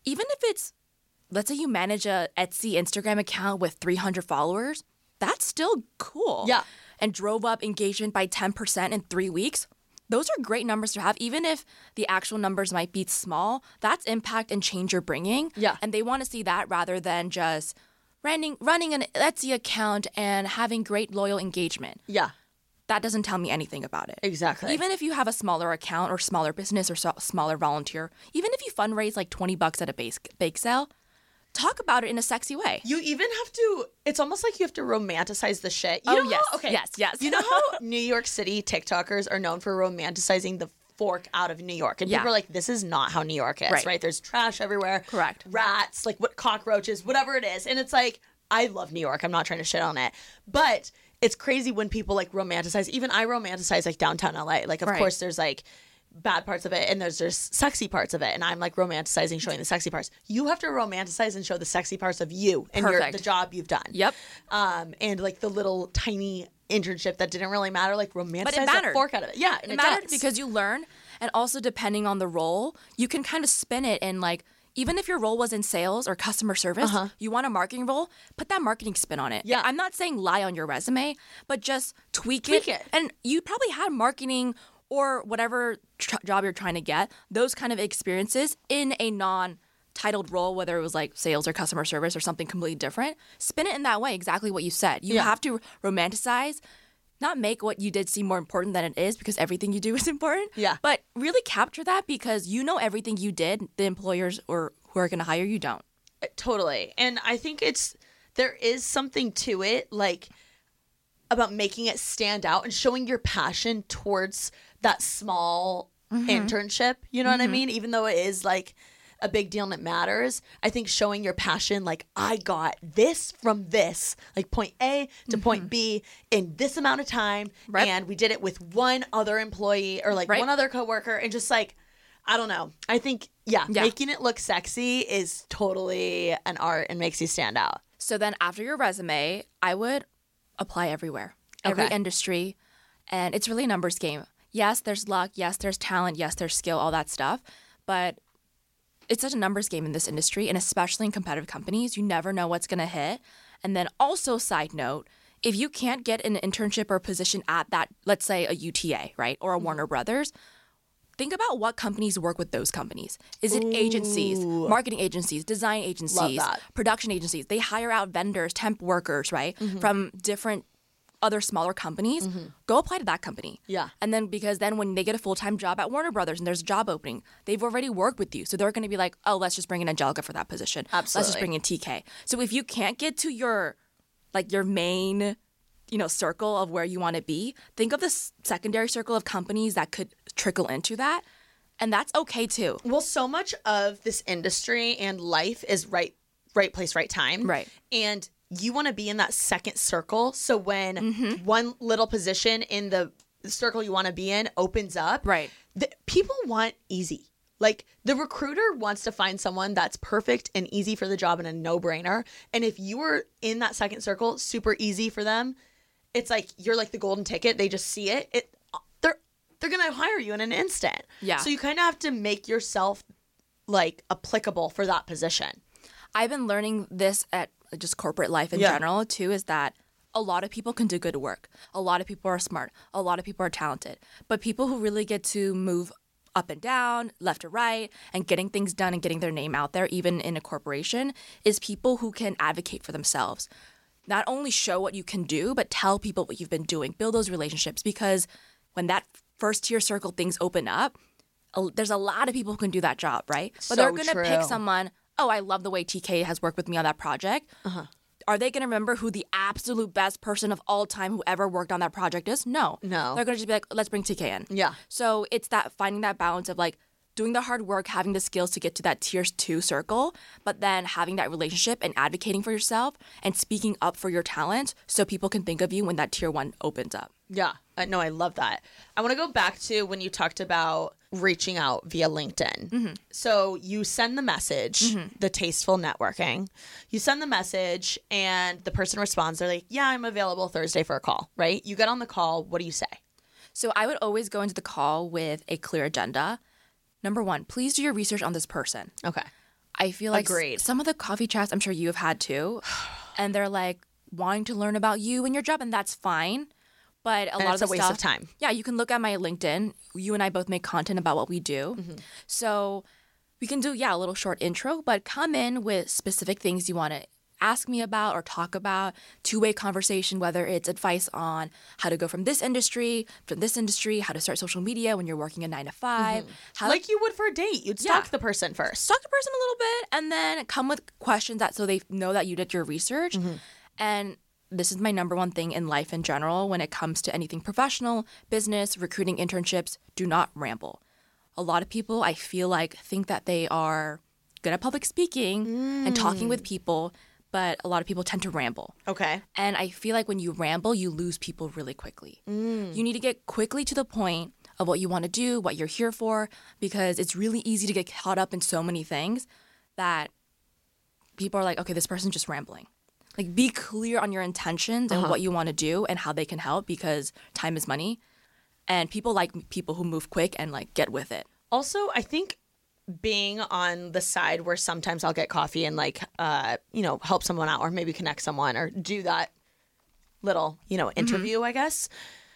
Speaker 7: even if it's, let's say you manage a Etsy Instagram account with three hundred followers, that's still cool.
Speaker 1: Yeah.
Speaker 7: And drove up engagement by ten percent in three weeks. Those are great numbers to have. Even if the actual numbers might be small, that's impact and change you're bringing.
Speaker 1: Yeah.
Speaker 7: And they want to see that rather than just running, running an Etsy account and having great loyal engagement.
Speaker 1: Yeah.
Speaker 7: That doesn't tell me anything about it.
Speaker 1: Exactly.
Speaker 7: Even if you have a smaller account or smaller business or so, smaller volunteer, even if you fundraise like twenty bucks at a base, bake sale, talk about it in a sexy way.
Speaker 1: You even have to, it's almost like you have to romanticize the shit. You
Speaker 7: Oh,
Speaker 1: know
Speaker 7: yes.
Speaker 1: How, okay.
Speaker 7: Yes, yes.
Speaker 1: You know how New York City TikTokers are known for romanticizing the fork out of New York? And
Speaker 7: Yeah.
Speaker 1: people are like, this is not how New York is, right?
Speaker 7: Right.
Speaker 1: There's trash everywhere.
Speaker 7: Correct.
Speaker 1: Rats, like what cockroaches, whatever it is. And it's like, I love New York. I'm not trying to shit on it. But it's crazy when people like romanticize. Even I romanticize like downtown L A. Like, of
Speaker 7: Right.
Speaker 1: course, there's like bad parts of it and there's there's sexy parts of it, and I'm like romanticizing showing the sexy parts. You have to romanticize and show the sexy parts of you and your
Speaker 7: Perfect.
Speaker 1: the job you've done.
Speaker 7: Yep.
Speaker 1: Um and like the little tiny internship that didn't really matter, like romanticize
Speaker 7: But it
Speaker 1: the
Speaker 7: mattered.
Speaker 1: fork out of it. Yeah, and
Speaker 7: It
Speaker 1: it,
Speaker 7: mattered
Speaker 1: does.
Speaker 7: because you learn, and also depending on the role, you can kind of spin it and like, even if your role was in sales or customer service, you want a marketing role, put that marketing spin on it.
Speaker 1: Yeah.
Speaker 7: I'm not saying lie on your resume, but just tweak,
Speaker 1: Tweak it.
Speaker 7: And you probably had marketing or whatever tr- job you're trying to get, those kind of experiences in a non-titled role, whether it was like sales or customer service or something completely different. Spin it in that way, exactly what you said. You
Speaker 1: Yeah.
Speaker 7: have to romanticize, not make what you did seem more important than it is, because everything you do is important.
Speaker 1: Yeah.
Speaker 7: But really capture that, because you know everything you did. The employers or who are going to hire you don't.
Speaker 1: Totally. And I think it's there is something to it, like about making it stand out and showing your passion towards that small internship. You know what I mean? Even though it is like a big deal and it matters, I think showing your passion, like I got this from this, like point A to point B in this amount of time.
Speaker 7: Right.
Speaker 1: And we did it with one other employee or like
Speaker 7: Right.
Speaker 1: one other coworker, and just like, I don't know. I think, yeah,
Speaker 7: Yeah.
Speaker 1: making it look sexy is totally an art and makes you stand out.
Speaker 7: So then after your resume, I would apply everywhere, every
Speaker 1: Okay.
Speaker 7: industry. And it's really a numbers game. Yes, there's luck. Yes, there's talent. Yes, there's skill, all that stuff. But it's such a numbers game in this industry, and especially in competitive companies. You never know what's going to hit. And then also, side note, if you can't get an internship or a position at that, let's say a U T A, right, or a Warner Brothers, think about what companies work with those companies. Is it agencies, marketing agencies, design agencies,
Speaker 1: that.
Speaker 7: production agencies? They hire out vendors, temp workers, right,
Speaker 1: Mm-hmm.
Speaker 7: from different other smaller companies. Go apply to that company.
Speaker 1: Yeah.
Speaker 7: And then, because then when they get a full-time job at Warner Brothers and there's a job opening, they've already worked with you. So they're going to be like, oh, let's just bring in Angelica for that position. Let's just
Speaker 1: Absolutely.
Speaker 7: bring in T K. So if you can't get to your, like your main, you know, circle of where you want to be, think of this secondary circle of companies that could trickle into that. And that's okay too.
Speaker 1: Well, so much of this industry and life is right, right place, right time.
Speaker 7: Right.
Speaker 1: And you want to be in that second circle. So when
Speaker 7: Mm-hmm.
Speaker 1: one little position in the circle you want to be in opens up,
Speaker 7: Right.
Speaker 1: the, people want easy. Like the recruiter wants to find someone that's perfect and easy for the job and a no-brainer. And if you were in that second circle, super easy for them, it's like you're like the golden ticket. They just see it. It they're they're gonna hire you in an instant.
Speaker 7: Yeah.
Speaker 1: So you kind of have to make yourself like applicable for that position.
Speaker 7: I've been learning this at just corporate life in
Speaker 1: Yeah.
Speaker 7: general too, is that a lot of people can do good work. A lot of people are smart. A lot of people are talented. But people who really get to move up and down, left to right, and getting things done and getting their name out there, even in a corporation, is people who can advocate for themselves. Not only show what you can do, but tell people what you've been doing. Build those relationships, because when that first tier circle things open up, a- there's a lot of people who can do that job, right? But
Speaker 1: So
Speaker 7: they're going to pick
Speaker 1: true.
Speaker 7: someone, oh, I love the way T K has worked with me on that project.
Speaker 1: Uh-huh.
Speaker 7: Are they going to remember who the absolute best person of all time who ever worked on that project is? No.
Speaker 1: No.
Speaker 7: They're going to just be like, let's bring T K in.
Speaker 1: Yeah.
Speaker 7: So it's that finding that balance of like doing the hard work, having the skills to get to that tier two circle, but then having that relationship and advocating for yourself and speaking up for your talent so people can think of you when that tier one opens up.
Speaker 1: Yeah. Uh, no, I love that. I want to go back to when you talked about reaching out via LinkedIn.
Speaker 7: Mm-hmm.
Speaker 1: So you send the message, the tasteful networking. You send the message and the person responds. They're like, yeah, I'm available Thursday for a call, right? You get on the call. What do you say?
Speaker 7: So I would always go into the call with a clear agenda. Number one, please do your research on this person.
Speaker 1: Okay.
Speaker 7: I feel like
Speaker 1: Agreed.
Speaker 7: s- some of the coffee chats, I'm sure you have had too, and they're like wanting to learn about you and your job, and that's fine. But a
Speaker 1: And
Speaker 7: lot
Speaker 1: it's
Speaker 7: of
Speaker 1: a
Speaker 7: the
Speaker 1: waste
Speaker 7: stuff,
Speaker 1: of time.
Speaker 7: Yeah, you can look at my LinkedIn. You and I both make content about what we do.
Speaker 1: Mm-hmm.
Speaker 7: So we can do, yeah, a little short intro, but come in with specific things you want to ask me about or talk about, two-way conversation, whether it's advice on how to go from this industry, from this industry, how to start social media when you're working a nine to five. How
Speaker 1: Like you would for a date. You'd stalk
Speaker 7: Yeah.
Speaker 1: the person first.
Speaker 7: talk to the person a little bit and then come with questions that so they know that you did your research. And this is my number one thing in life in general when it comes to anything professional, business, recruiting, internships. Do not ramble. A lot of people, I feel like, think that they are good at public speaking and talking with people, but a lot of people tend to ramble.
Speaker 1: Okay.
Speaker 7: And I feel like when you ramble, you lose people really quickly. You need to get quickly to the point of what you want to do, what you're here for, because it's really easy to get caught up in so many things that people are like, okay, this person's just rambling. Like, be clear on your intentions and what you want to do and how they can help, because time is money. And people like people who move quick and like get with it.
Speaker 1: Also, I think being on the side where sometimes I'll get coffee and like, uh, you know, help someone out or maybe connect someone or do that little, you know, interview, I guess.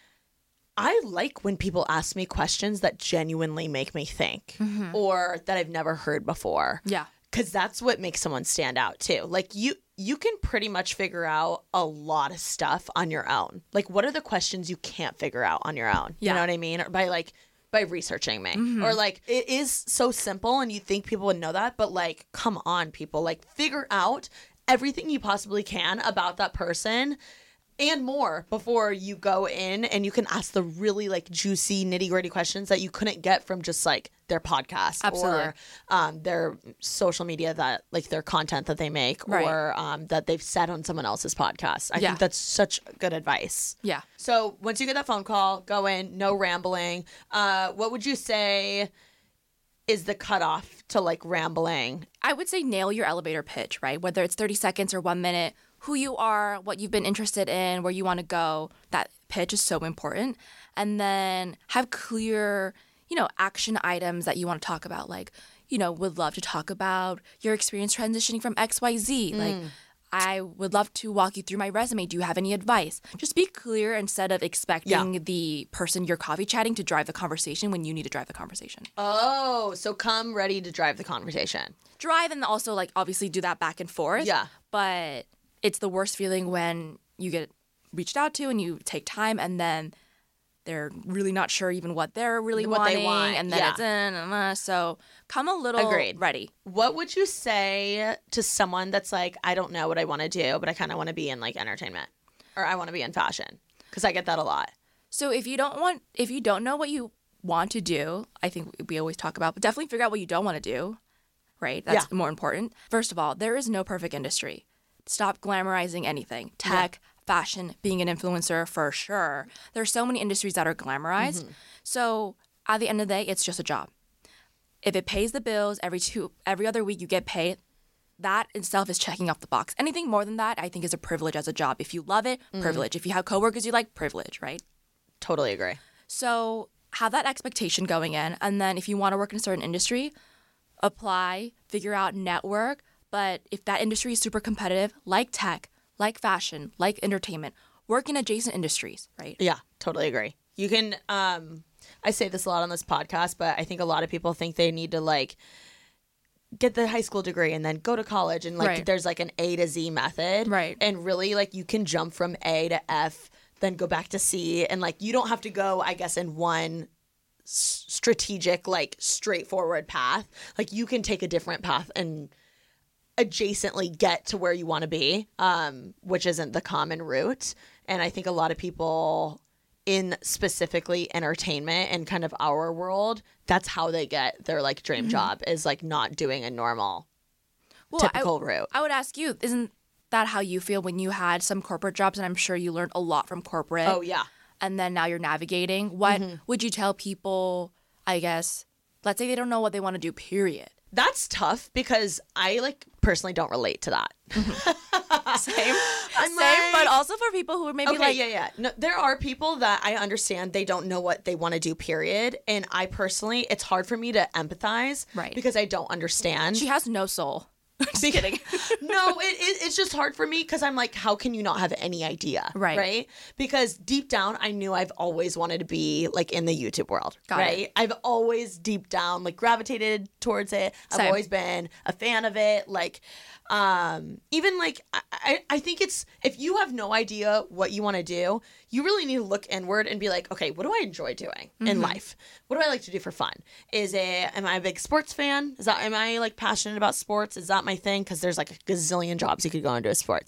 Speaker 1: I like when people ask me questions that genuinely make me think or that I've never heard before.
Speaker 7: Yeah.
Speaker 1: Because that's what makes someone stand out too. Like you, you can pretty much figure out a lot of stuff on your own. Like, what are the questions you can't figure out on your own? You
Speaker 7: Yeah.
Speaker 1: know what I mean? Or by like by researching me, or like it is so simple, and you think people would know that, but like, come on, people, like figure out everything you possibly can about that person. And more before you go in, and you can ask the really like juicy nitty gritty questions that you couldn't get from just like their podcast
Speaker 7: Absolutely.
Speaker 1: or um, their social media, that like their content that they make
Speaker 7: Right.
Speaker 1: or um, that they've said on someone else's podcast. I
Speaker 7: Yeah.
Speaker 1: think that's such good advice.
Speaker 7: Yeah.
Speaker 1: So once you get that phone call, go in, no rambling. Uh, what would you say is the cutoff to like rambling?
Speaker 7: I would say nail your elevator pitch, right? Whether it's thirty seconds or one minute, who you are, what you've been interested in, where you want to go. That pitch is so important. And then have clear, you know, action items that you want to talk about. Like, you know, would love to talk about your experience transitioning from X Y Z. Like, I would love to walk you through my resume. Do you have any advice? Just be clear instead of expecting
Speaker 1: Yeah.
Speaker 7: the person you're coffee chatting to drive the conversation when you need to drive the conversation.
Speaker 1: Oh, so come ready to drive the conversation.
Speaker 7: Drive and also like obviously do that back and forth.
Speaker 1: Yeah.
Speaker 7: But it's the worst feeling when you get reached out to and you take time and then they're really not sure even what they're really
Speaker 1: What they
Speaker 7: wanting,
Speaker 1: want,
Speaker 7: and then
Speaker 1: yeah.
Speaker 7: it's in and uh, so come a little
Speaker 1: Agreed.
Speaker 7: ready.
Speaker 1: What would you say to someone that's like, I don't know what I want to do, but I kind of want to be in like entertainment, or I want to be in fashion? Because I get that a lot.
Speaker 7: So if you don't want if you don't know what you want to do, I think we always talk about, but definitely figure out what you don't want to do. Right? That's
Speaker 1: Yeah.
Speaker 7: more important. First of all, there is no perfect industry. Stop glamorizing anything. Tech, fashion, being an influencer, for sure. There's so many industries that are glamorized.
Speaker 1: Mm-hmm.
Speaker 7: So at the end of the day, it's just a job. If it pays the bills every two every other week you get paid, that itself is checking off the box. Anything more than that, I think, is a privilege as a job. If you love it,
Speaker 1: Mm-hmm.
Speaker 7: privilege. If you have coworkers you like, privilege, right?
Speaker 1: Totally agree.
Speaker 7: So have that expectation going in. And then if you want to work in a certain industry, apply, figure out, network. But if that industry is super competitive, like tech, like fashion, like entertainment, work in adjacent industries, right?
Speaker 1: Yeah, totally agree. You can, um, I say this a lot on this podcast, but I think a lot of people think they need to like get the high school degree and then go to college, and like
Speaker 7: Right.
Speaker 1: there's like an A to Z method.
Speaker 7: Right.
Speaker 1: And really like you can jump from A to F, then go back to C, and like you don't have to go, I guess, in one s- strategic, like straightforward path. Like you can take a different path and adjacently get to where you want to be, um, which isn't the common route. And I think a lot of people in specifically entertainment and kind of our world, that's how they get their like dream job, is like not doing a normal
Speaker 7: Well,
Speaker 1: typical
Speaker 7: I,
Speaker 1: route.
Speaker 7: I would ask you, isn't that how you feel when you had some corporate jobs? And I'm sure you learned a lot from corporate.
Speaker 1: Oh yeah.
Speaker 7: And then now you're navigating. What
Speaker 1: Mm-hmm.
Speaker 7: would you tell people, I guess, let's say they don't know what they want to do, period.
Speaker 1: That's tough because I like personally don't relate to that.
Speaker 7: Same.
Speaker 1: I'm
Speaker 7: Same,
Speaker 1: like-
Speaker 7: but also for people who are maybe
Speaker 1: Okay,
Speaker 7: like,
Speaker 1: yeah, yeah. No, there are people that I understand they don't know what they want to do, period. And I personally, it's hard for me to empathize.
Speaker 7: Right.
Speaker 1: Because I don't understand.
Speaker 7: she has no soul. Just kidding.
Speaker 1: No, it, it, it's just hard for me because I'm like, how can you not have any idea?
Speaker 7: Right.
Speaker 1: Right? Because deep down, I knew I've always wanted to be like in the YouTube world.
Speaker 7: Got
Speaker 1: right?
Speaker 7: it.
Speaker 1: I've always deep down like gravitated towards it. I've
Speaker 7: Same.
Speaker 1: always been a fan of it. Like, um, even like, I, I, I think it's, if you have no idea what you want to do, you really need to look inward and be like, okay, what do I enjoy doing
Speaker 7: Mm-hmm.
Speaker 1: in life? What do I like to do for fun? Is it, am I a big sports fan? Is that, am I like passionate about sports? Is that my thing? Because there's like a gazillion jobs you could go into as sports.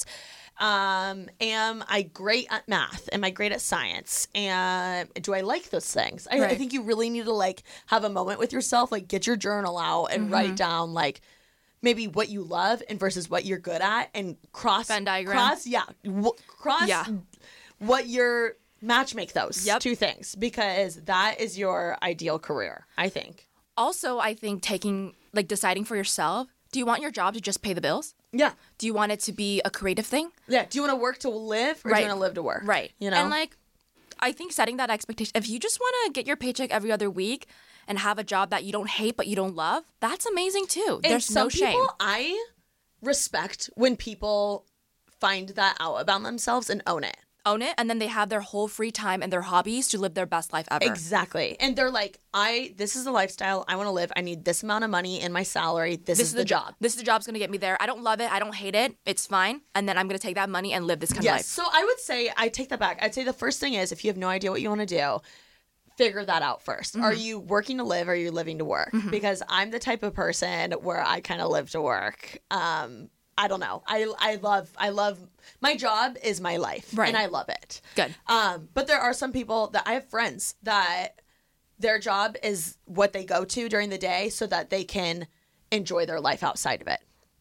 Speaker 1: Um, am I great at math? Am I great at science? And do I like those things? I, I
Speaker 7: Right.
Speaker 1: think you really need to like have a moment with yourself, like get your journal out and
Speaker 7: Mm-hmm.
Speaker 1: write down like maybe what you love and versus what you're good at, and cross
Speaker 7: Venn diagram.
Speaker 1: cross yeah w- cross
Speaker 7: Yeah.
Speaker 1: what your match make those
Speaker 7: Yep.
Speaker 1: two things, because that is your ideal career, I think.
Speaker 7: Also, I think taking, like deciding for yourself, do you want your job to just pay the bills?
Speaker 1: Yeah.
Speaker 7: Do you want it to be a creative thing?
Speaker 1: Yeah. Do you want to work to live, or do
Speaker 7: Right.
Speaker 1: you want to live to work?
Speaker 7: Right.
Speaker 1: You know?
Speaker 7: And like, I think setting that expectation, if you just want to get your paycheck every other week and have a job that you don't hate but you don't love, that's amazing too.
Speaker 1: And
Speaker 7: There's
Speaker 1: some
Speaker 7: no shame.
Speaker 1: people, I respect when people find that out about themselves and own it.
Speaker 7: Own it, and then they have their whole free time and their hobbies to live their best life ever.
Speaker 1: Exactly. And they're like, I, this is the lifestyle I want to live. I need this amount of money in my salary. This, is, the job.
Speaker 7: This is the job's gonna get me there. I don't love it. I don't hate it. It's fine. And then I'm gonna take that money and live this kind
Speaker 1: Yes.
Speaker 7: of life.
Speaker 1: So I would say, I take that back. I'd say the first thing is, if you have no idea what you want to do, figure that out first. Are you working to live, or are you living to work? Because I'm the type of person where I kind of live to work. Um, I don't know. I I love I love my job is my life,
Speaker 7: Right.
Speaker 1: and I love it.
Speaker 7: Good.
Speaker 1: Um, but there are some people that I have friends that their job is what they go to during the day so that they can enjoy their life outside of it.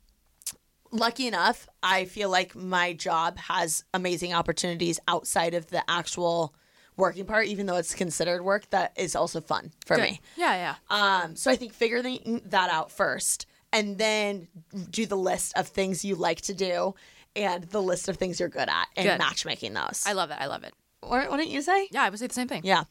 Speaker 1: Lucky enough, I feel like my job has amazing opportunities outside of the actual working part, even though it's considered work, that is also fun for
Speaker 7: Good.
Speaker 1: me.
Speaker 7: Yeah, yeah.
Speaker 1: Um, so I think figuring that out first, and then do the list of things you like to do and the list of things you're good at, and
Speaker 7: Good.
Speaker 1: matchmaking those.
Speaker 7: I love it. I love it.
Speaker 1: What, what didn't you say?
Speaker 7: Yeah, I would say the same thing.
Speaker 1: Yeah.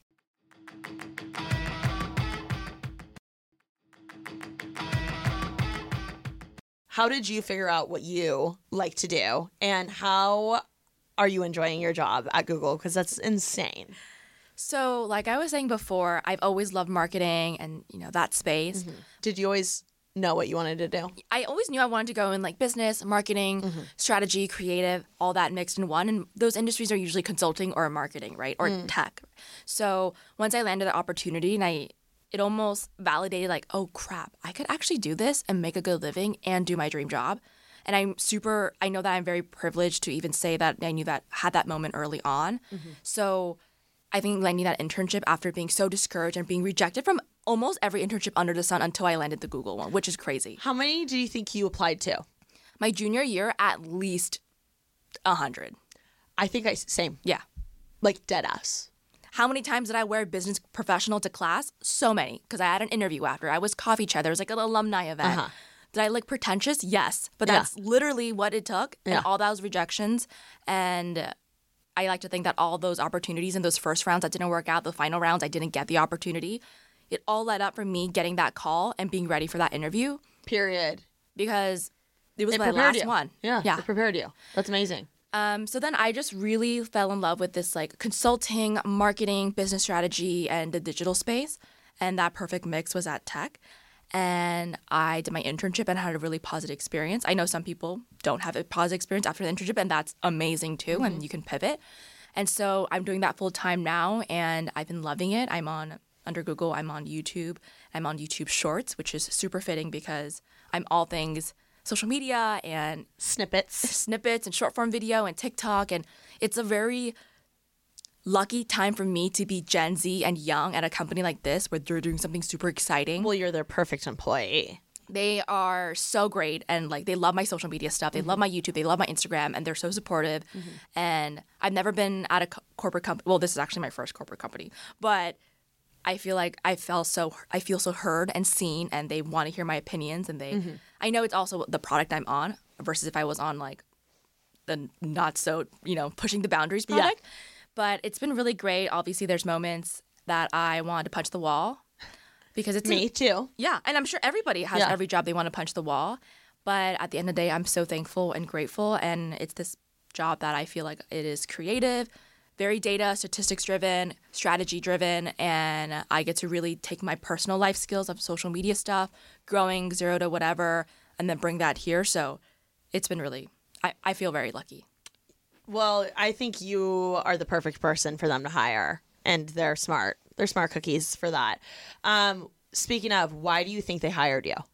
Speaker 1: How did you figure out what you like to do, and how are you enjoying your job at Google? Because that's insane.
Speaker 7: So, like I was saying before, I've always loved marketing and, you know, that space.
Speaker 1: Did you always know what you wanted to do?
Speaker 7: I always knew I wanted to go in like business, marketing, strategy, creative, all that mixed in one. And those industries are usually consulting or marketing, right? Or tech. So once I landed the opportunity, and I, it almost validated like, oh crap, I could actually do this and make a good living and do my dream job. And I'm super, I know that I'm very privileged to even say that I knew that, had that moment early on. So I think landing that internship after being so discouraged and being rejected from almost every internship under the sun until I landed the Google one, which is crazy.
Speaker 1: How many do you think you applied to?
Speaker 7: My junior year, at least a hundred.
Speaker 1: I think I same,
Speaker 7: Yeah.
Speaker 1: like dead ass.
Speaker 7: How many times did I wear business professional to class? So many, because I had an interview after. I was coffee chat. There was like an alumni event.
Speaker 1: Uh-huh.
Speaker 7: Did I look pretentious? Yes, but
Speaker 1: Yeah.
Speaker 7: that's literally what it took,
Speaker 1: Yeah.
Speaker 7: and all those rejections. And I like to think that all those opportunities in those first rounds that didn't work out, the final rounds I didn't get the opportunity. It all led up for me getting that call and being ready for that interview,
Speaker 1: Period.
Speaker 7: because it was
Speaker 1: It
Speaker 7: my
Speaker 1: prepared
Speaker 7: last
Speaker 1: you.
Speaker 7: one.
Speaker 1: Yeah,
Speaker 7: yeah.
Speaker 1: it prepared you. That's amazing.
Speaker 7: Um, so then I just really fell in love with this like consulting, marketing, business strategy, and the digital space. And that perfect mix was at tech. And I did my internship and had a really positive experience. I know some people don't have a positive experience after the internship, and that's amazing too. And you can pivot. And so I'm doing that full time now, and I've been loving it. I'm on, under Google, I'm on YouTube. I'm on YouTube Shorts, which is super fitting because I'm all things social media and
Speaker 1: Snippets.
Speaker 7: snippets and short form video and TikTok. And it's a very lucky time for me to be Gen Z and young at a company like this where they're doing something super exciting.
Speaker 1: Well, you're their perfect employee.
Speaker 7: They are so great, and like they love my social media stuff. They love my YouTube. They love my Instagram, and they're so supportive. And I've never been at a co- corporate company. Well, this is actually my first corporate company, but I feel like I felt so I feel so heard and seen, and they want to hear my opinions. And they, I know it's also the product I'm on versus if I was on like the not so, you know, pushing the boundaries
Speaker 1: Yeah.
Speaker 7: product. But it's been really great. Obviously, there's moments that I wanted to punch the wall because it's
Speaker 1: Me
Speaker 7: an-
Speaker 1: too.
Speaker 7: yeah, and I'm sure everybody has
Speaker 1: Yeah.
Speaker 7: every job they want to punch the wall. But at the end of the day, I'm so thankful and grateful. And it's this job that I feel like it is creative, very data, statistics driven, strategy driven. And I get to really take my personal life skills of social media stuff, growing zero to whatever, and then bring that here. So it's been really, I, I feel very lucky.
Speaker 1: Well, I think you are the perfect person for them to hire, and they're smart. They're smart cookies for that. Um, speaking of, why do you think they hired you?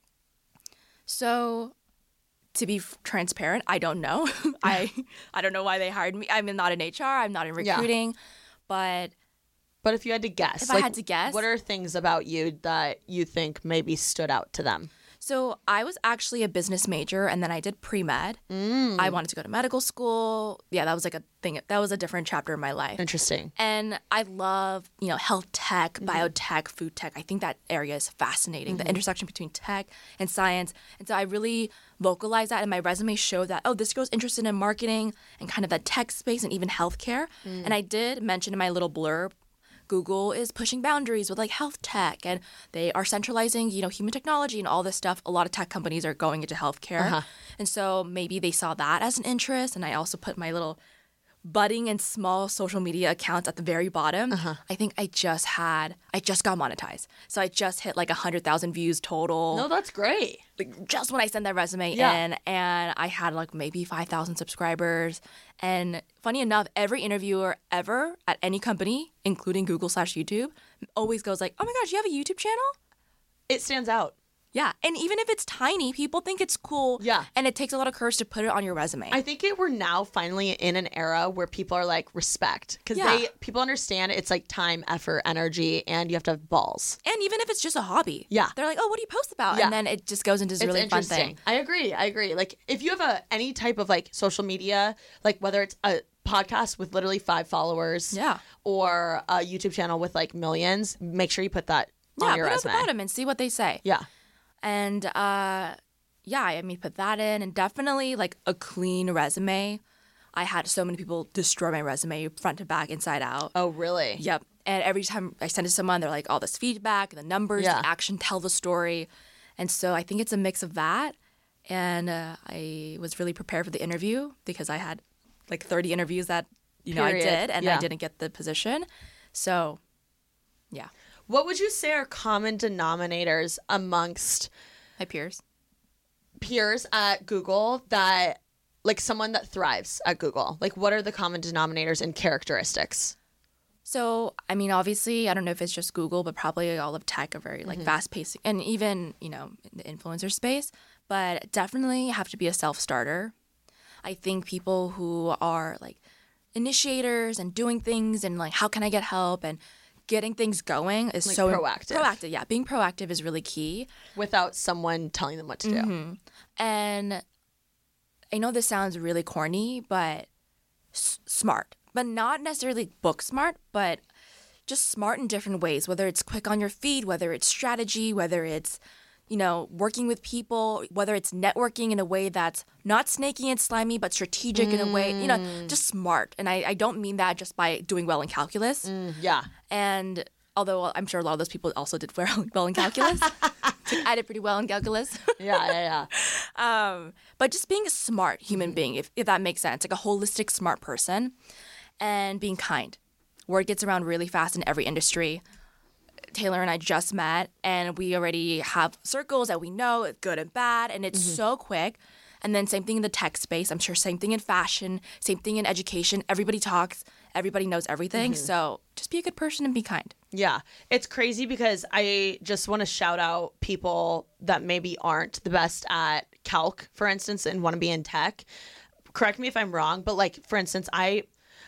Speaker 7: So to be f- transparent, I don't know. I I don't know why they hired me. I'm not in H R. I'm not in
Speaker 1: Yeah.
Speaker 7: recruiting. But
Speaker 1: But if you had to guess,
Speaker 7: If I had to guess?
Speaker 1: what are things about you that you think maybe stood out to them?
Speaker 7: so I was actually a business major, and then I did pre-med.
Speaker 1: Mm.
Speaker 7: I wanted to go to medical school. Yeah, that was like a thing. That was a different chapter in my life.
Speaker 1: Interesting.
Speaker 7: And I love, you know, health tech,
Speaker 1: Mm-hmm.
Speaker 7: biotech, food tech. I think that area is fascinating, the intersection between tech and science. And so I really vocalized that, and my resume showed that, oh, this girl's interested in marketing and kind of that tech space and even healthcare.
Speaker 1: Mm.
Speaker 7: And I did mention in my little blurb, Google is pushing boundaries with like health tech, and they are centralizing, you know, human technology and all this stuff. A lot of tech companies are going into healthcare.
Speaker 1: Uh-huh.
Speaker 7: And so maybe they saw that as an interest. And I also put my little budding and small social media accounts at the very bottom.
Speaker 1: Uh-huh.
Speaker 7: I think I just had, I just got monetized. So I just hit like one hundred thousand views total.
Speaker 1: No, that's great.
Speaker 7: Like, just when I sent that resume
Speaker 1: Yeah.
Speaker 7: in, and I had like maybe five thousand subscribers. And funny enough, every interviewer ever at any company, including Google slash YouTube, always goes like, oh my gosh, you have a YouTube channel?
Speaker 1: It stands out.
Speaker 7: Yeah. And even if it's tiny, people think it's cool.
Speaker 1: Yeah.
Speaker 7: And it takes a lot of courage to put it on your resume.
Speaker 1: I think it, we're now finally in an era where people are like respect because
Speaker 7: Yeah.
Speaker 1: they people understand it's like time, effort, energy, and you have to have balls.
Speaker 7: and even if it's just a hobby.
Speaker 1: Yeah.
Speaker 7: They're like, oh, what do you post about?
Speaker 1: Yeah.
Speaker 7: And then it just goes into this
Speaker 1: It's
Speaker 7: really fun
Speaker 1: interesting.
Speaker 7: thing.
Speaker 1: I agree. I agree. Like if you have a any type of like social media, like whether it's a podcast with literally five followers,
Speaker 7: Yeah.
Speaker 1: or a YouTube channel with like millions, make sure you put that
Speaker 7: Yeah,
Speaker 1: on your
Speaker 7: put it at
Speaker 1: resume.
Speaker 7: the bottom and see what they say.
Speaker 1: Yeah.
Speaker 7: And uh, yeah, I mean, put that in, and definitely like a clean resume. I had so many people destroy my resume front to back, inside out.
Speaker 1: Oh, really?
Speaker 7: Yep. And every time I send it to someone, they're like, all this feedback, the numbers,
Speaker 1: Yeah.
Speaker 7: the action tell the story. And so I think it's a mix of that. And uh, I was really prepared for the interview because I had like thirty interviews that, you know,
Speaker 1: Period.
Speaker 7: I did, and
Speaker 1: Yeah.
Speaker 7: I didn't get the position. So, yeah,
Speaker 1: What would you say are common denominators amongst
Speaker 7: my peers.
Speaker 1: peers at Google that, like someone that thrives at Google? Like, what are the common denominators and characteristics?
Speaker 7: So, I mean, obviously, I don't know if it's just Google, but probably all of tech are very like fast paced, and even, you know, in the influencer space, but definitely have to be a self starter. I think people who are like initiators and doing things and like, how can I get help and getting things going is
Speaker 1: Like
Speaker 7: so
Speaker 1: proactive.
Speaker 7: Proactive, yeah. Being proactive is really key.
Speaker 1: Without someone telling them what to do.
Speaker 7: And I know this sounds really corny, but s- smart, but not necessarily book smart, but just smart in different ways, whether it's quick on your feet, whether it's strategy, whether it's, you know, working with people, whether it's networking in a way that's not snaky and slimy, but strategic in a way, you know, just smart. And I, I don't mean that just by doing well in calculus.
Speaker 1: Yeah.
Speaker 7: And although I'm sure a lot of those people also did well, well in calculus, I did pretty well in calculus.
Speaker 1: Yeah, yeah, yeah.
Speaker 7: Um, but just being a smart human being, if, if that makes sense, like a holistic, smart person, and being kind. Word gets around really fast in every industry. Taylor and I just met, and we already have circles that we know, good and bad, and it's so quick. And then same thing in the tech space. I'm sure same thing in fashion, same thing in education. Everybody talks, everybody knows everything. So just be a good person and be kind.
Speaker 1: Yeah, it's crazy because I just want to shout out people that maybe aren't the best at calc, for instance, and want to be in tech. Correct me if I'm wrong, but like, for instance, I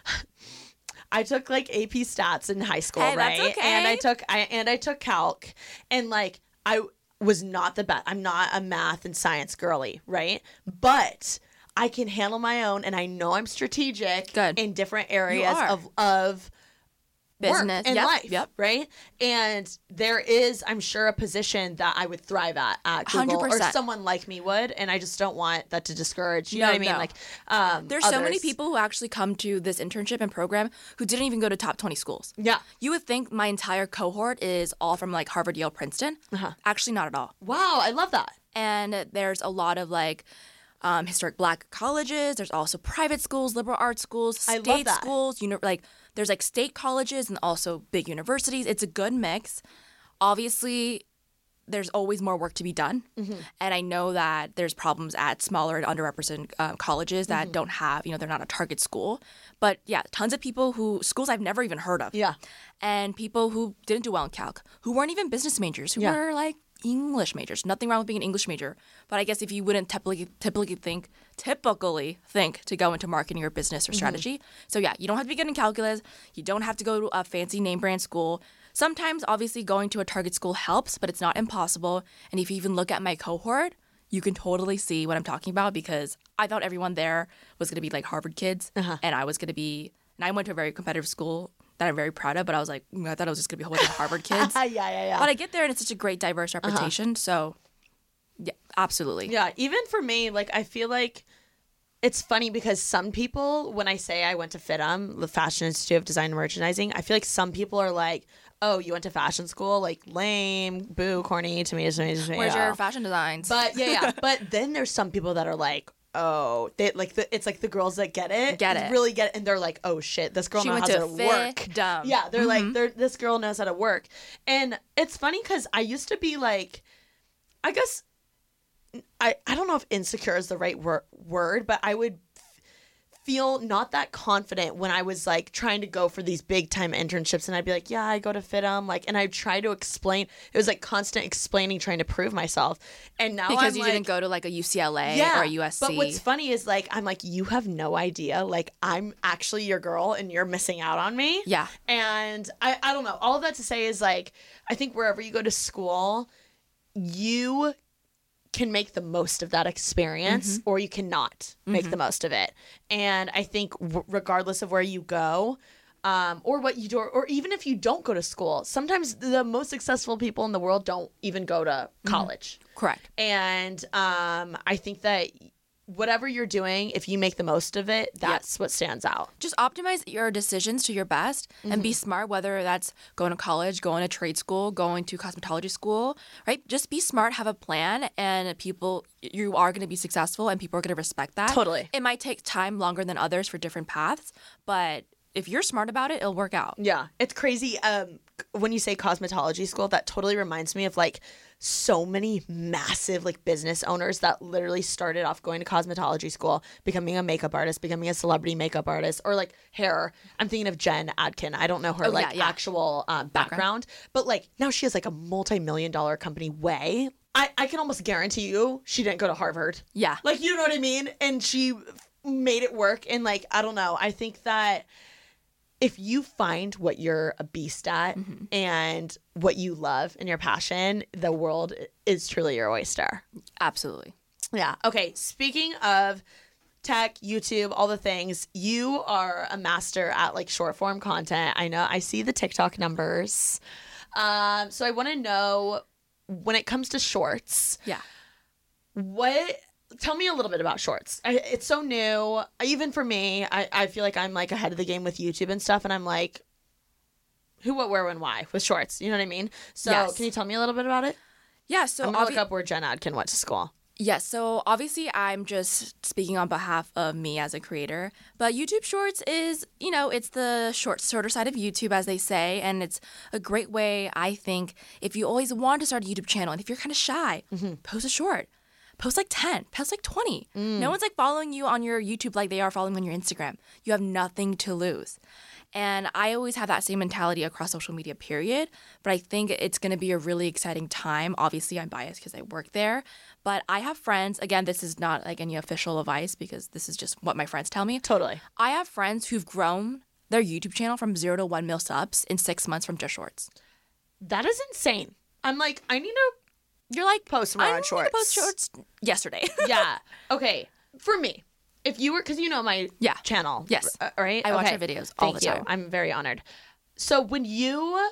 Speaker 1: I took like A P stats in high school,
Speaker 7: Hey,
Speaker 1: right?
Speaker 7: that's okay.
Speaker 1: And I took I and I took calc, and like I was not the best. I'm not a math and science girly, right? But I can handle my own, and I know I'm strategic
Speaker 7: Good.
Speaker 1: in different areas
Speaker 7: are.
Speaker 1: of of
Speaker 7: Business,
Speaker 1: work and
Speaker 7: yep,
Speaker 1: life,
Speaker 7: yep.
Speaker 1: right? And there is, I'm sure, a position that I would thrive at at Google,
Speaker 7: one hundred percent.
Speaker 1: or someone like me would, and I just don't want that to discourage. You know
Speaker 7: No,
Speaker 1: what I mean?
Speaker 7: no.
Speaker 1: Like, um,
Speaker 7: There's so many
Speaker 1: others.
Speaker 7: people who actually come to this internship and program who didn't even go to top twenty schools.
Speaker 1: Yeah.
Speaker 7: You would think my entire cohort is all from like Harvard, Yale, Princeton.
Speaker 1: Uh-huh.
Speaker 7: Actually, not at all.
Speaker 1: Wow, I love that.
Speaker 7: And there's a lot of like um, historic Black colleges. There's also private schools, liberal arts schools,
Speaker 1: I love
Speaker 7: state
Speaker 1: that.
Speaker 7: schools. Uni- like there's like state colleges and also big universities. It's a good mix. Obviously, there's always more work to be done,
Speaker 1: Mm-hmm.
Speaker 7: and I know that there's problems at smaller and underrepresented uh, colleges that
Speaker 1: Mm-hmm.
Speaker 7: don't have, you know, they're not a target school. But yeah, tons of people who schools I've never even heard of.
Speaker 1: Yeah.
Speaker 7: And people who didn't do well in calc, who weren't even business majors, who
Speaker 1: Yeah.
Speaker 7: were like English majors. Nothing wrong with being an English major, but I guess if you wouldn't typically typically think typically think to go into marketing or business or strategy. So yeah, you don't have to be good in calculus. You don't have to go to a fancy name brand school. Sometimes obviously going to a target school helps, but it's not impossible. And if you even look at my cohort, you can totally see what I'm talking about, because I thought everyone there was going to be like Harvard kids, and I was going to be, and I went to a very competitive school that I'm very proud of, but I was like, mm, I thought it was just going to be a whole bunch of Harvard kids.
Speaker 1: yeah, yeah, yeah.
Speaker 7: But I get there and it's such a great diverse representation. So yeah, absolutely.
Speaker 1: Yeah, even for me, like, I feel like it's funny because some people, when I say I went to FITM, the Fashion Institute of Design and Merchandising, I feel like some people are like, oh, you went to fashion school? Like, lame, boo, corny, tomatoes, tomatoes, tomatoes.
Speaker 7: Where's your fashion designs?
Speaker 1: But yeah, yeah. But then there's some people that are like, oh, they like the it's like the girls that get it,
Speaker 7: Get it.
Speaker 1: really get it, and they're like, oh shit, this girl
Speaker 7: She
Speaker 1: knows
Speaker 7: went
Speaker 1: how
Speaker 7: to
Speaker 1: to work.
Speaker 7: FITM.
Speaker 1: Yeah, they're like, they're this girl knows how to work, and it's funny because I used to be like, I guess, I I don't know if insecure is the right wor- word, but I would feel not that confident when I was like trying to go for these big time internships, and I'd be like, yeah, I go to FITM, like, and I'd try to explain. It was like constant explaining, trying to prove myself. And now
Speaker 7: because
Speaker 1: I'm
Speaker 7: you
Speaker 1: like,
Speaker 7: didn't go to like a U C L A
Speaker 1: yeah,
Speaker 7: or a U S C.
Speaker 1: But what's funny is like I'm like, you have no idea. Like I'm actually your girl, and you're missing out on me.
Speaker 7: Yeah.
Speaker 1: And I I don't know. All of that to say is like I think wherever you go to school, you can make the most of that experience, or you cannot make the most of it. And I think w- regardless of where you go, um, or what you do, or, or even if you don't go to school, sometimes the most successful people in the world don't even go to college.
Speaker 7: Correct.
Speaker 1: And um, I think that whatever you're doing, if you make the most of it, that's what stands out.
Speaker 7: Just optimize your decisions to your best and be smart, whether that's going to college, going to trade school, going to cosmetology school, right? Just be smart, have a plan, and people, you are going to be successful and people are going to respect that.
Speaker 1: Totally.
Speaker 7: It might take time longer than others for different paths, but if you're smart about it, it'll work out.
Speaker 1: Yeah, it's crazy. Um, when you say cosmetology school, that totally reminds me of like so many massive like business owners that literally started off going to cosmetology school, becoming a makeup artist, becoming a celebrity makeup artist, or like hair. I'm thinking of Jen Adkin. I don't know her
Speaker 7: Oh,
Speaker 1: like
Speaker 7: yeah, yeah.
Speaker 1: actual um, background, but like now she has like a multi-million dollar company. Way. I, I can almost guarantee you she didn't go to Harvard.
Speaker 7: Yeah.
Speaker 1: Like, you know what I mean? And she made it work. And like, I don't know. I think that if you find what you're a beast at and what you love and your passion, the world is truly your oyster.
Speaker 7: Absolutely.
Speaker 1: Yeah. Okay. Speaking of tech, YouTube, all the things, you are a master at like short form content. I know I see the TikTok numbers. Um, so I want to know, when it comes to shorts,
Speaker 7: Yeah.
Speaker 1: what, tell me a little bit about shorts. I, it's so new. Even for me, I, I feel like I'm like ahead of the game with YouTube and stuff. And I'm like, who, what, where, when, why with shorts. You know what I mean? So
Speaker 7: Yes.
Speaker 1: can you tell me a little bit about it?
Speaker 7: Yeah. So
Speaker 1: I'm going to
Speaker 7: obvi-
Speaker 1: look up where Jen Adkin went to school.
Speaker 7: Yes, so obviously I'm just speaking on behalf of me as a creator, but YouTube Shorts is, you know, it's the short, shorter side of YouTube, as they say, and it's a great way, I think, if you always want to start a YouTube channel, and if you're kind of shy, post a short. Post like ten, post like twenty. No one's like following you on your YouTube like they are following on your Instagram. You have nothing to lose. And I always have that same mentality across social media, period. But I think it's going to be a really exciting time. Obviously, I'm biased because I work there. But I have friends, again, this is not like any official advice because this is just what my friends tell me.
Speaker 1: Totally.
Speaker 7: I have friends who've grown their YouTube channel from zero to one mil subs in six months from just shorts.
Speaker 1: That is insane. I'm like, I need to
Speaker 7: You're like,
Speaker 1: post more
Speaker 7: I
Speaker 1: on
Speaker 7: need to
Speaker 1: shorts.
Speaker 7: post shorts yesterday.
Speaker 1: Yeah. Okay. For me, if you were, because you know my
Speaker 7: Yeah.
Speaker 1: channel.
Speaker 7: Yes.
Speaker 1: uh, right?
Speaker 7: I watch
Speaker 1: Okay.
Speaker 7: your videos all
Speaker 1: Thank
Speaker 7: the
Speaker 1: you.
Speaker 7: time.
Speaker 1: I'm very honored. So when you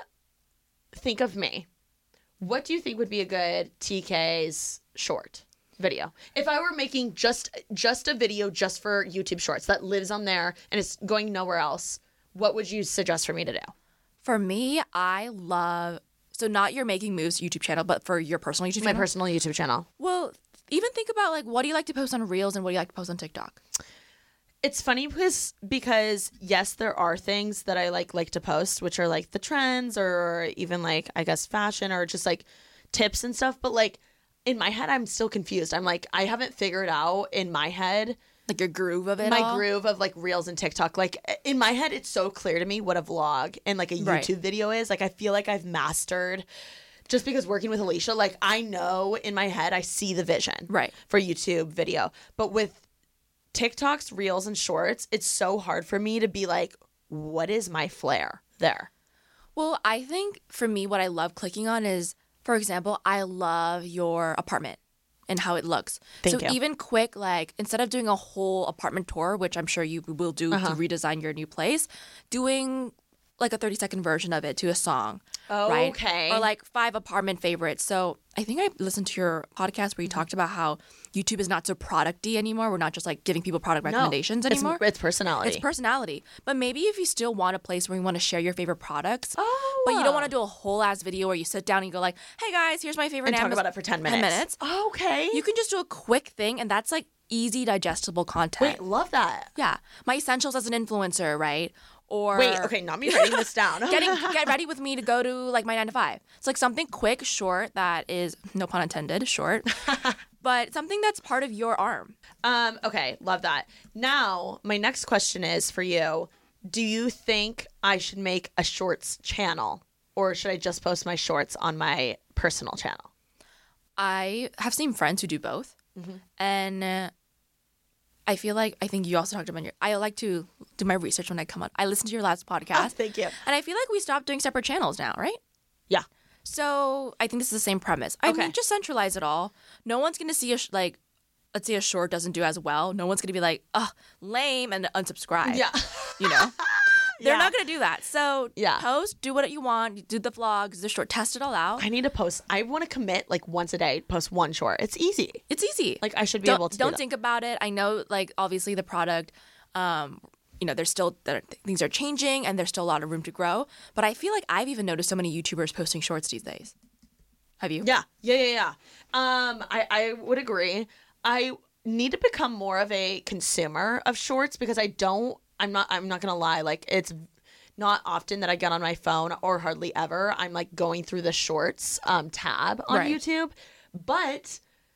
Speaker 1: think of me, what do you think would be a good T K's short video? If I were making just just a video just for YouTube Shorts that lives on there and it's going nowhere else, what would you suggest for me to do?
Speaker 7: For me, I love, so not your Making Moves YouTube channel, but for your personal YouTube
Speaker 1: My
Speaker 7: channel.
Speaker 1: personal YouTube channel.
Speaker 7: Well, even think about like, what do you like to post on Reels and what do you like to post on TikTok?
Speaker 1: It's funny because because yes, there are things that I like like to post, which are like the trends or even like I guess fashion or just like tips and stuff. But like in my head, I'm still confused. I'm like I haven't figured out in my head
Speaker 7: Like your groove of it
Speaker 1: my
Speaker 7: all?
Speaker 1: groove of like Reels and TikTok. Like in my head, it's so clear to me what a vlog and like a YouTube
Speaker 7: Right.
Speaker 1: video is. Like I feel like I've mastered. Just because working with Alicia, like I know in my head, I see the vision
Speaker 7: Right.
Speaker 1: for YouTube video. But with TikToks, Reels, and Shorts, it's so hard for me to be like, what is my flair there?
Speaker 7: Well, I think for me, what I love clicking on is, for example, I love your apartment and how it looks.
Speaker 1: Thank
Speaker 7: so
Speaker 1: you.
Speaker 7: even quick, like instead of doing a whole apartment tour, which I'm sure you will do
Speaker 1: Uh-huh.
Speaker 7: to redesign your new place, doing like a thirty second version of it to a song. Right?
Speaker 1: Okay.
Speaker 7: Or like five apartment favorites. So I think I listened to your podcast where you
Speaker 1: Mm-hmm.
Speaker 7: talked about how YouTube is not so product-y anymore. We're not just like giving people product recommendations
Speaker 1: it's,
Speaker 7: anymore.
Speaker 1: It's personality.
Speaker 7: It's personality. But maybe if you still want a place where you want to share your favorite products,
Speaker 1: Oh.
Speaker 7: but you don't want to do a whole ass video where you sit down and you go like, hey guys, here's my favorite
Speaker 1: and talk
Speaker 7: Amazon-
Speaker 1: about it for ten minutes.
Speaker 7: minutes.
Speaker 1: Okay.
Speaker 7: You can just do a quick thing and that's like easy digestible content.
Speaker 1: Wait, love that.
Speaker 7: Yeah. My essentials as an influencer, right? Or
Speaker 1: Wait, okay, not me writing this down.
Speaker 7: getting get ready with me to go to like my nine to five. It's like something quick, short that is no pun intended, short. But something that's part of your arm.
Speaker 1: Um, okay, love that. Now, my next question is for you. Do you think I should make a shorts channel or should I just post my shorts on my personal channel?
Speaker 7: I have seen friends who do both.
Speaker 1: Mm-hmm.
Speaker 7: And uh, I feel like, I think you also talked about your, I like to do my research when I come on. I listened to your last podcast.
Speaker 1: Oh, thank you.
Speaker 7: And I feel like we stopped doing separate channels now, right?
Speaker 1: Yeah.
Speaker 7: So I think this is the same premise. I
Speaker 1: Okay.
Speaker 7: mean, just centralize it all. No one's going to see a, sh- like, let's say a short doesn't do as well. No one's going to be like, ugh, lame, and unsubscribe.
Speaker 1: Yeah.
Speaker 7: You know? They're
Speaker 1: Yeah.
Speaker 7: not going to do that. So
Speaker 1: Yeah.
Speaker 7: post, do what you want, do the vlogs, the short, test it all out.
Speaker 1: I need to post. I want to commit like once a day, post one short. It's easy.
Speaker 7: It's easy.
Speaker 1: Like I should be
Speaker 7: don't,
Speaker 1: able to
Speaker 7: don't
Speaker 1: do that.
Speaker 7: think about it. I know, like, obviously the product, um, you know, there's still there, things are changing and there's still a lot of room to grow. But I feel like I've even noticed so many YouTubers posting shorts these days. Have you?
Speaker 1: Yeah, yeah, yeah, yeah. Um, I, I would agree. I need to become more of a consumer of shorts because I don't. I'm not. I'm not gonna lie. Like it's not often that I get on my phone or hardly ever. I'm like going through the shorts um, tab on
Speaker 7: Right.
Speaker 1: YouTube, but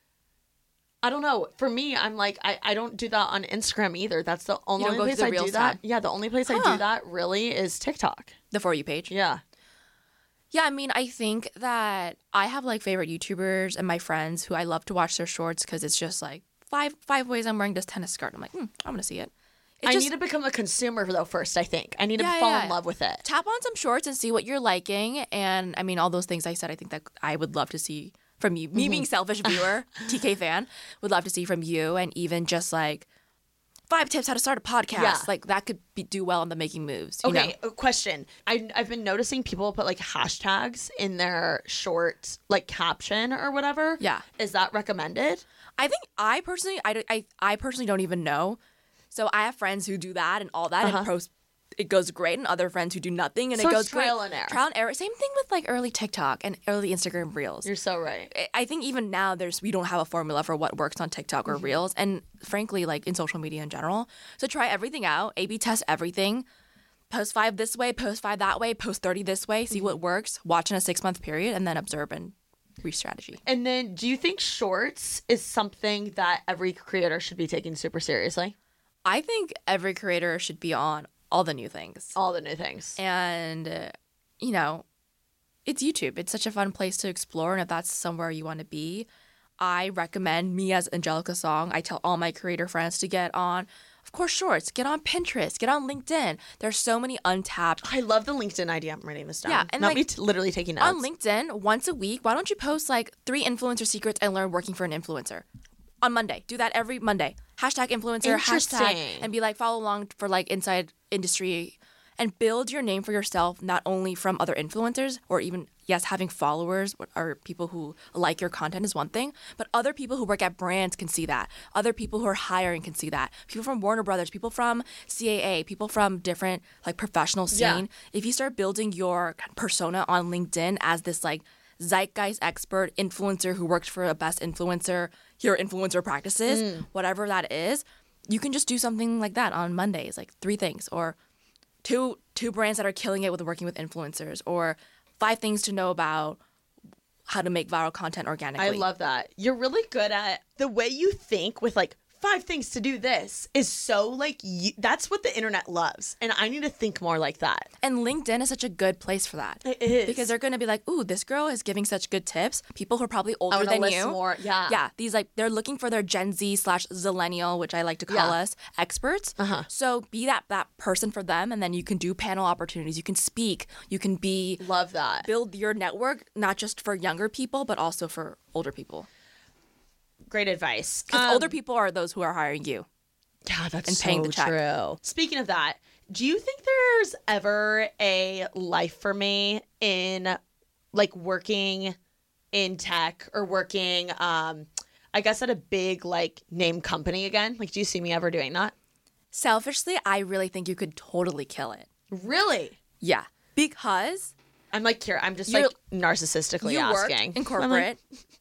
Speaker 1: I don't know. For me, I'm like I, I don't do that on Instagram either. That's the only
Speaker 7: don't go to
Speaker 1: place
Speaker 7: the
Speaker 1: I
Speaker 7: Reels
Speaker 1: do that.
Speaker 7: tab?
Speaker 1: Yeah, the only place I
Speaker 7: Huh.
Speaker 1: do that really is TikTok.
Speaker 7: The For You page.
Speaker 1: Yeah.
Speaker 7: Yeah, I mean, I think that I have like favorite YouTubers and my friends who I love to watch their shorts because it's just like five five ways I'm wearing this tennis skirt. I'm like, hmm, I'm gonna see it. It
Speaker 1: I
Speaker 7: just-
Speaker 1: need to become a consumer though first. I think I need to
Speaker 7: Yeah,
Speaker 1: fall
Speaker 7: yeah.
Speaker 1: in love with it.
Speaker 7: tap on some shorts and see what you're liking. And I mean, all those things I said, I think that I would love to see from you. Me
Speaker 1: Mm-hmm.
Speaker 7: being selfish viewer, T K fan, would love to see from you. And even just like five tips how to start a podcast.
Speaker 1: Yeah.
Speaker 7: Like that could be, do well on the Making Moves. You
Speaker 1: Okay,
Speaker 7: know?
Speaker 1: a question. I, I've been noticing people put like hashtags in their short like caption or whatever.
Speaker 7: Yeah.
Speaker 1: Is that recommended?
Speaker 7: I think I personally, I, don't- I, I personally don't even know. So I have friends who do that and all that and post. It goes great, and other friends who do nothing, and
Speaker 1: Uh-huh. So
Speaker 7: it
Speaker 1: it's
Speaker 7: goes
Speaker 1: trial
Speaker 7: great.
Speaker 1: and error.
Speaker 7: Trial and error. Same thing with like early TikTok and early Instagram Reels.
Speaker 1: You're so right.
Speaker 7: I- I think even now there's we don't have a formula for what works on TikTok or Reels, and frankly, like in social media in general. So try everything out, A B test everything. Post five this way, post five that way, post thirty this way. See what works. Watch in a six month period, and then observe and re-strategy.
Speaker 1: And then do you think shorts is something that every creator should be taking super seriously?
Speaker 7: I think every creator should be on all the new things,
Speaker 1: All the new things.
Speaker 7: and uh, you know, it's YouTube. It's such a fun place to explore, and if that's somewhere you want to be, I recommend me as Angelica Song. I tell all my creator friends to get on, of course, shorts. Get on Pinterest. Get on LinkedIn. There's so many untapped.
Speaker 1: I love the LinkedIn idea. I'm writing this down.
Speaker 7: Yeah, and
Speaker 1: not
Speaker 7: like,
Speaker 1: me t- literally taking notes.
Speaker 7: On LinkedIn, once a week, why don't you post like three influencer secrets I learned working for an influencer? On Monday. Do that every Monday. Hashtag influencer, hashtag,
Speaker 1: Interesting.
Speaker 7: and be like, follow along for like inside industry and build your name for yourself, not only from other influencers or even, yes, having followers or people who like your content is one thing, but other people who work at brands can see that. Other people who are hiring can see that. People from Warner Brothers, people from C A A, people from different like professional scene.
Speaker 1: Yeah.
Speaker 7: If you start building your persona on LinkedIn as this like zeitgeist expert influencer who works for a best influencer, here are influencer practices,
Speaker 1: Mm.
Speaker 7: whatever that is, you can just do something like that on Mondays, like three things, or two two brands that are killing it with working with influencers, or five things to know about how to make viral content organically.
Speaker 1: I love that. You're really good at the way you think with like five things to do this is so like you, that's what the internet loves. And I need to think more like that.
Speaker 7: And LinkedIn is such a good place for that.
Speaker 1: It is.
Speaker 7: Because they're going to be like, ooh, this girl is giving such good tips. People who are probably older
Speaker 1: wanna
Speaker 7: than
Speaker 1: listen
Speaker 7: you.
Speaker 1: more. Yeah.
Speaker 7: Yeah. These like, they're looking for their Gen Z slash Zillennial, which I like to call
Speaker 1: Yeah.
Speaker 7: us, experts.
Speaker 1: Uh-huh.
Speaker 7: So be that, that person for them. And then you can do panel opportunities. You can speak. You can be,
Speaker 1: Love that.
Speaker 7: build your network, not just for younger people, but also for older people.
Speaker 1: Great advice.
Speaker 7: Because
Speaker 1: Um,
Speaker 7: older people are those who are hiring you.
Speaker 1: Yeah, that's
Speaker 7: and paying
Speaker 1: so
Speaker 7: the check.
Speaker 1: true. Speaking of that, do you think there's ever a life for me in like working in tech or working um I guess at a big like name company again? Like do you see me ever doing that?
Speaker 7: Selfishly, I really think you could totally kill it.
Speaker 1: Really?
Speaker 7: Yeah. Because
Speaker 1: I'm like curious. I'm just
Speaker 7: You're-
Speaker 1: like narcissistically
Speaker 7: you
Speaker 1: asking.
Speaker 7: worked in
Speaker 1: I'm like,
Speaker 7: corporate.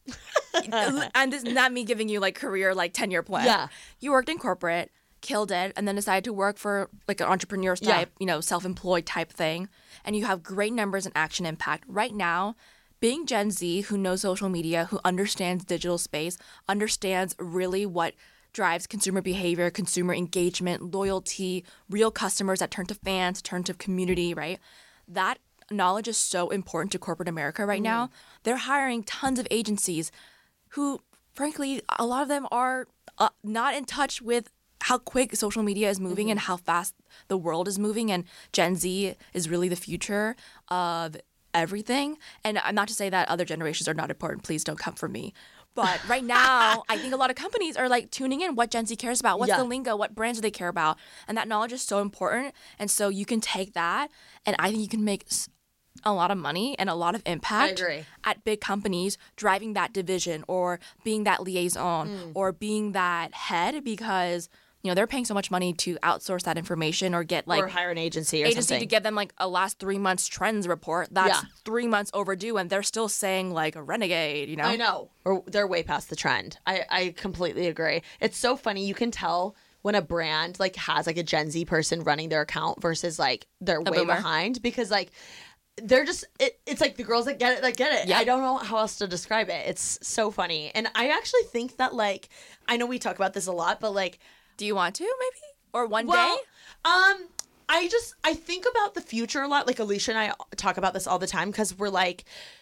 Speaker 7: And this is not me giving you like career like ten year plan.
Speaker 1: Yeah.
Speaker 7: You worked in corporate, killed it, and then decided to work for like an entrepreneur type,
Speaker 1: Yeah.
Speaker 7: you know, self employed type thing. And you have great numbers and action impact. Right now, being Gen Z who knows social media, who understands digital space, understands really what drives consumer behavior, consumer engagement, loyalty, real customers that turn to fans, turn to community, right? That knowledge is so important to corporate America right now. They're hiring tons of agencies who, frankly, a lot of them are uh, not in touch with how quick social media is moving and how fast the world is moving. And Gen Z is really the future of everything. And I'm not to say that other generations are not important. Please don't come for me. But right now, I think a lot of companies are like tuning in what Gen Z cares about. What's
Speaker 1: Yeah.
Speaker 7: the lingo? What brands do they care about? And that knowledge is so important. And so you can take that, and I think you can make s- a lot of money and a lot of impact
Speaker 1: agree.
Speaker 7: at big companies driving that division or being that liaison
Speaker 1: Mm.
Speaker 7: or being that head because, you know, they're paying so much money to outsource that information or get like
Speaker 1: or hire an agency or
Speaker 7: agency
Speaker 1: something.
Speaker 7: to give them like a last three months trends report that's
Speaker 1: Yeah.
Speaker 7: three months overdue and they're still saying like a renegade, you know?
Speaker 1: I know. Or they're way past the trend. I, I completely agree. It's so funny. You can tell when a brand like has like a Gen Z person running their account versus like they're way
Speaker 7: boomer.
Speaker 1: behind because like they're just it, it's like the girls that get it that get it.
Speaker 7: Yeah.
Speaker 1: I don't know how else to describe it. It's so funny. And I actually think that like I know we talk about this a lot, but like
Speaker 7: Do you want to maybe? Or one
Speaker 1: well,
Speaker 7: day?
Speaker 1: um, I just I think about the future a lot. Like Alicia and I talk about this all the time because we're like,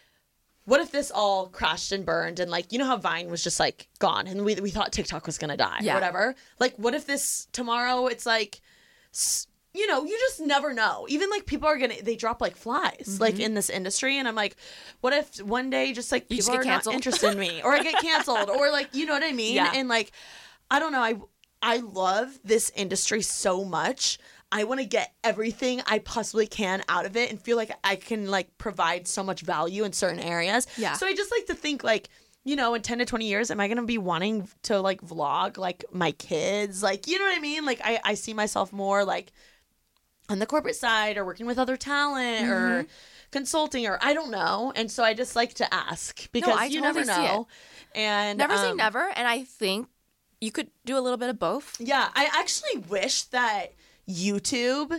Speaker 1: what if this all crashed and burned and like you know how Vine was just like gone and we we thought TikTok was gonna die
Speaker 7: Yeah.
Speaker 1: or whatever. Like what if this tomorrow it's like, s- you know, you just never know. Even like people are gonna they drop like flies like in this industry and I'm like, what if one day just like
Speaker 7: You just
Speaker 1: people
Speaker 7: get
Speaker 1: are not
Speaker 7: canceled.
Speaker 1: interested in me or I get canceled or like you know what I mean?
Speaker 7: Yeah.
Speaker 1: And like I don't know I. I love this industry so much. I want to get everything I possibly can out of it and feel like I can like provide so much value in certain areas.
Speaker 7: Yeah.
Speaker 1: So I just like to think like, you know, in ten to twenty years, am I going to be wanting to like vlog like my kids? Like, you know what I mean? Like I, I see myself more like on the corporate side or working with other talent or consulting or I don't know. And so I just like to ask because
Speaker 7: I
Speaker 1: you
Speaker 7: totally
Speaker 1: never
Speaker 7: see
Speaker 1: know. And
Speaker 7: Never say
Speaker 1: um,
Speaker 7: never. And I think you could do a little bit of both.
Speaker 1: Yeah, I actually wish that YouTube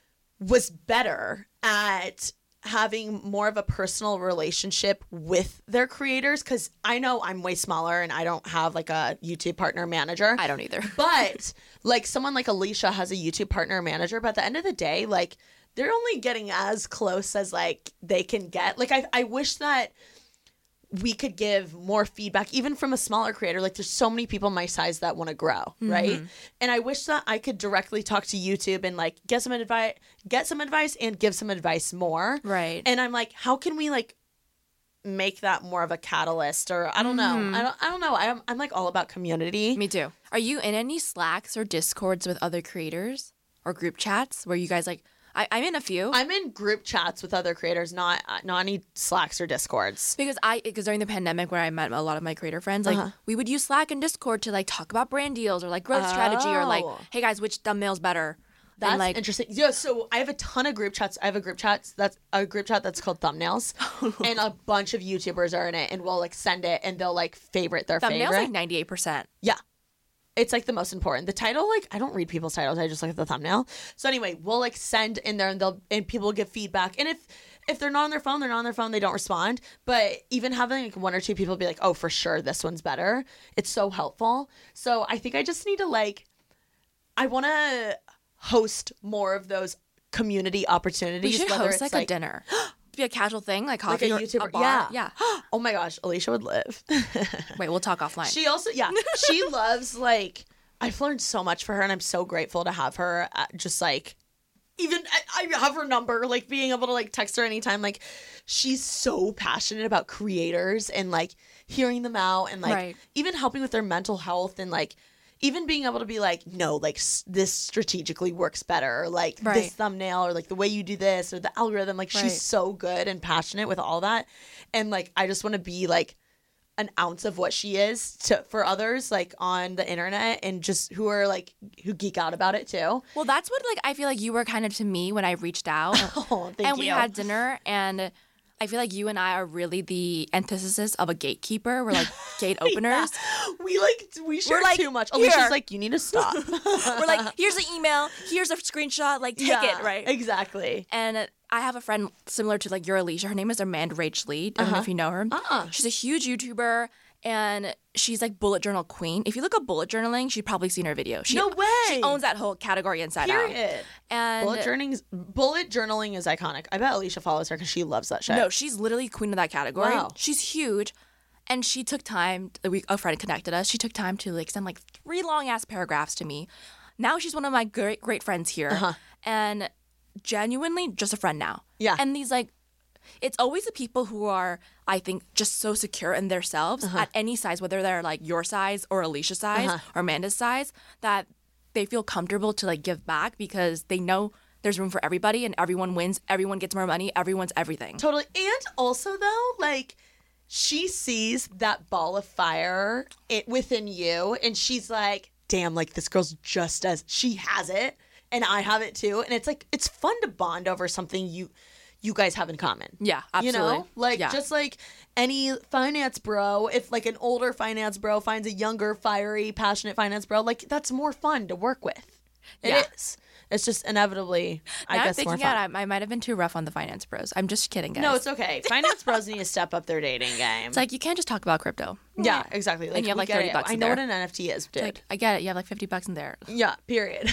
Speaker 1: was better at having more of a personal relationship with their creators because I know I'm way smaller and I don't have like a YouTube partner manager.
Speaker 7: I don't either.
Speaker 1: But like someone like Alicia has a YouTube partner manager, but at the end of the day, like they're only getting as close as like they can get. Like I I wish that we could give more feedback even from a smaller creator. Like there's so many people my size that want to grow, right? And I wish that I could directly talk to YouTube and like get some advice, get some advice and give some advice more.
Speaker 7: Right.
Speaker 1: And I'm like, how can we like make that more of a catalyst or I don't know. I don't I don't know. I'm I'm like all about community.
Speaker 7: Me too. Are you in any Slacks or Discords with other creators or group chats where you guys like, I, I'm in a few.
Speaker 1: I'm in group chats with other creators, not not any Slacks or Discords.
Speaker 7: Because I, because during the pandemic where I met a lot of my creator friends, like
Speaker 1: Uh-huh.
Speaker 7: we would use Slack and Discord to like talk about brand deals or like growth strategy or like,
Speaker 1: Oh.
Speaker 7: hey guys, which thumbnail's better?
Speaker 1: That's
Speaker 7: and, like,
Speaker 1: interesting. Yeah, so I have a ton of group chats. I have a group chat that's a group chat that's called Thumbnails, and a bunch of YouTubers are in it, and we'll like send it, and they'll like favorite their
Speaker 7: thumbnails
Speaker 1: favorite.
Speaker 7: like ninety-eight percent.
Speaker 1: Yeah. It's like the most important. The title, like, I don't read people's titles. I just look at the thumbnail. So anyway, we'll like send in there and they'll and people will give feedback. And if if they're not on their phone, they're not on their phone, they don't respond. But even having like one or two people be like, oh, for sure, this one's better. It's so helpful. So I think I just need to like, I want to host more of those community opportunities.
Speaker 7: We should
Speaker 1: whether
Speaker 7: host
Speaker 1: it's
Speaker 7: like, a dinner. Be a casual thing, like
Speaker 1: like
Speaker 7: coffee
Speaker 1: a
Speaker 7: or
Speaker 1: YouTuber.
Speaker 7: a bar.
Speaker 1: Yeah.
Speaker 7: Yeah.
Speaker 1: Oh my gosh, Alicia would live.
Speaker 7: Wait, we'll talk offline.
Speaker 1: She also, yeah, she loves like, I've learned so much for her and I'm so grateful to have her uh, just like, even I, I have her number, like being able to like text her anytime. Like she's so passionate about creators and like hearing them out and like
Speaker 7: Right.
Speaker 1: even helping with their mental health and like even being able to be like, no, like s- this strategically works better, or like
Speaker 7: Right.
Speaker 1: this thumbnail or like the way you do this or the algorithm. Like
Speaker 7: Right.
Speaker 1: she's so good and passionate with all that. And like, I just want to be like an ounce of what she is to for others like on the internet and just who are like, who geek out about it too.
Speaker 7: Well, that's what like I feel like you were kind of to me when I reached out.
Speaker 1: Oh, thank
Speaker 7: and we
Speaker 1: you.
Speaker 7: had dinner, and I feel like you and I are really the antithesis of a gatekeeper. We're like gate openers.
Speaker 1: We like, we share
Speaker 7: like,
Speaker 1: too much.
Speaker 7: here.
Speaker 1: Alicia's like, you need to stop.
Speaker 7: We're like, here's the email, here's a screenshot, like take it, right?
Speaker 1: Exactly.
Speaker 7: And I have a friend similar to like your Alicia. Her name is Amanda Rach Lee. I don't know if you know her.
Speaker 1: Uh-uh.
Speaker 7: She's a huge YouTuber, and she's like bullet journal queen. If you look up bullet journaling, she'd probably seen her video. She,
Speaker 1: No way.
Speaker 7: She owns that whole category inside out.
Speaker 1: Period.
Speaker 7: And
Speaker 1: Bullet journaling, bullet journaling is iconic. I bet Alicia follows her because she loves that shit.
Speaker 7: no, she's literally queen of that category.
Speaker 1: Wow.
Speaker 7: She's huge. And she took time, we, a friend connected us. She took time to like send like three long ass paragraphs to me. Now she's one of my great, great friends here.
Speaker 1: Uh-huh.
Speaker 7: And genuinely just a friend now.
Speaker 1: Yeah.
Speaker 7: And these like, it's always the people who are, I think, just so secure in themselves
Speaker 1: Uh-huh.
Speaker 7: at any size, whether they're like your size or Alicia's size
Speaker 1: Uh-huh.
Speaker 7: or Amanda's size, that they feel comfortable to like give back because they know there's room for everybody and everyone wins, everyone gets more money, everyone's everything.
Speaker 1: Totally. And also, though, like, she sees that ball of fire it, within you, and she's like, damn, like, this girl's just as, she has it, and I have it too. And it's like, it's fun to bond over something you you guys have in common.
Speaker 7: Yeah,
Speaker 1: You
Speaker 7: absolutely.
Speaker 1: know? Like,
Speaker 7: Yeah.
Speaker 1: just like any finance bro, if like an older finance bro finds a younger, fiery, passionate finance bro, like, that's more fun to work with. It
Speaker 7: Yeah.
Speaker 1: is. It's just inevitably, I
Speaker 7: Now I'm
Speaker 1: guess, more
Speaker 7: thinking
Speaker 1: fun.
Speaker 7: out, I, I might have been too rough on the finance bros. I'm just kidding, guys.
Speaker 1: No, it's okay. Finance bros need to step up their dating game.
Speaker 7: It's like you can't just talk about crypto.
Speaker 1: yeah, exactly. Like,
Speaker 7: you have,
Speaker 1: we
Speaker 7: like,
Speaker 1: get
Speaker 7: thirty
Speaker 1: it.
Speaker 7: bucks
Speaker 1: I
Speaker 7: in
Speaker 1: know
Speaker 7: there.
Speaker 1: what an N F T is, dude.
Speaker 7: Like I get it. You have like fifty bucks in there.
Speaker 1: yeah, period.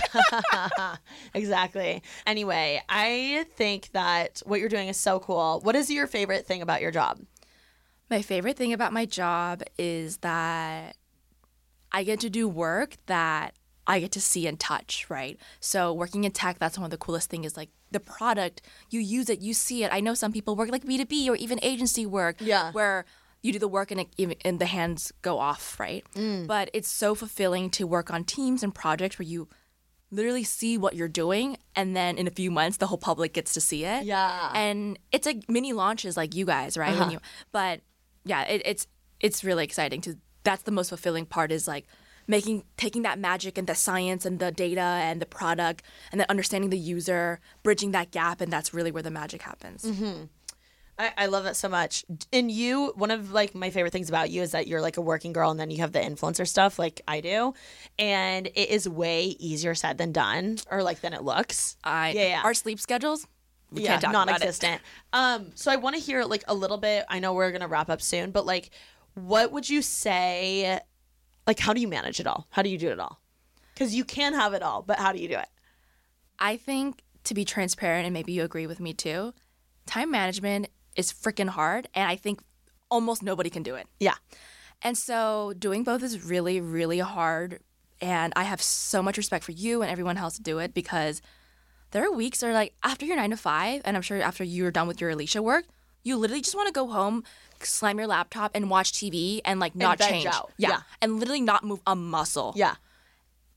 Speaker 1: Exactly. Anyway, I think that what you're doing is so cool. What is your favorite thing about your job?
Speaker 7: My favorite thing about my job is that I get to do work that I get to see and touch, right? So working in tech, that's one of the coolest things is like the product, you use it, you see it. I know some people work like B two B or even agency work
Speaker 1: Yeah.
Speaker 7: where you do the work and, it, even- and the hands go off, right?
Speaker 1: Mm.
Speaker 7: But it's so fulfilling to work on teams and projects where you literally see what you're doing and then in a few months the whole public gets to see it.
Speaker 1: Yeah.
Speaker 7: And it's like mini launches like you guys, right? When
Speaker 1: Uh-huh.
Speaker 7: you but yeah, it, it's it's really exciting to that's the most fulfilling part is like making taking that magic and the science and the data and the product and then understanding the user, bridging that gap, and that's really where the magic happens.
Speaker 1: Mm-hmm. I, I love that so much. And you, one of like my favorite things about you is that you're like a working girl and then you have the influencer stuff like I do. And it is way easier said than done or like than it looks.
Speaker 7: I
Speaker 1: yeah, yeah.
Speaker 7: Our sleep schedules, we
Speaker 1: yeah,
Speaker 7: can't talk about it.
Speaker 1: non-existent. Um, so I want to hear like a little bit. I know we're gonna wrap up soon, but like, what would you say? Like, how do you manage it all? How do you do it all? Because you can have it all, but how do you do it?
Speaker 7: I think to be transparent, and maybe you agree with me too, time management is freaking hard, and I think almost nobody can do it.
Speaker 1: Yeah,
Speaker 7: And so doing both is really, really hard. And I have so much respect for you and everyone else to do it because there are weeks that are like after your nine to five, and I'm sure after you're done with your Alicia work, you literally just want to go home, slam your laptop, and watch T V and like not
Speaker 1: veg
Speaker 7: change.
Speaker 1: out.
Speaker 7: Yeah.
Speaker 1: Yeah.
Speaker 7: And literally not move a muscle.
Speaker 1: yeah,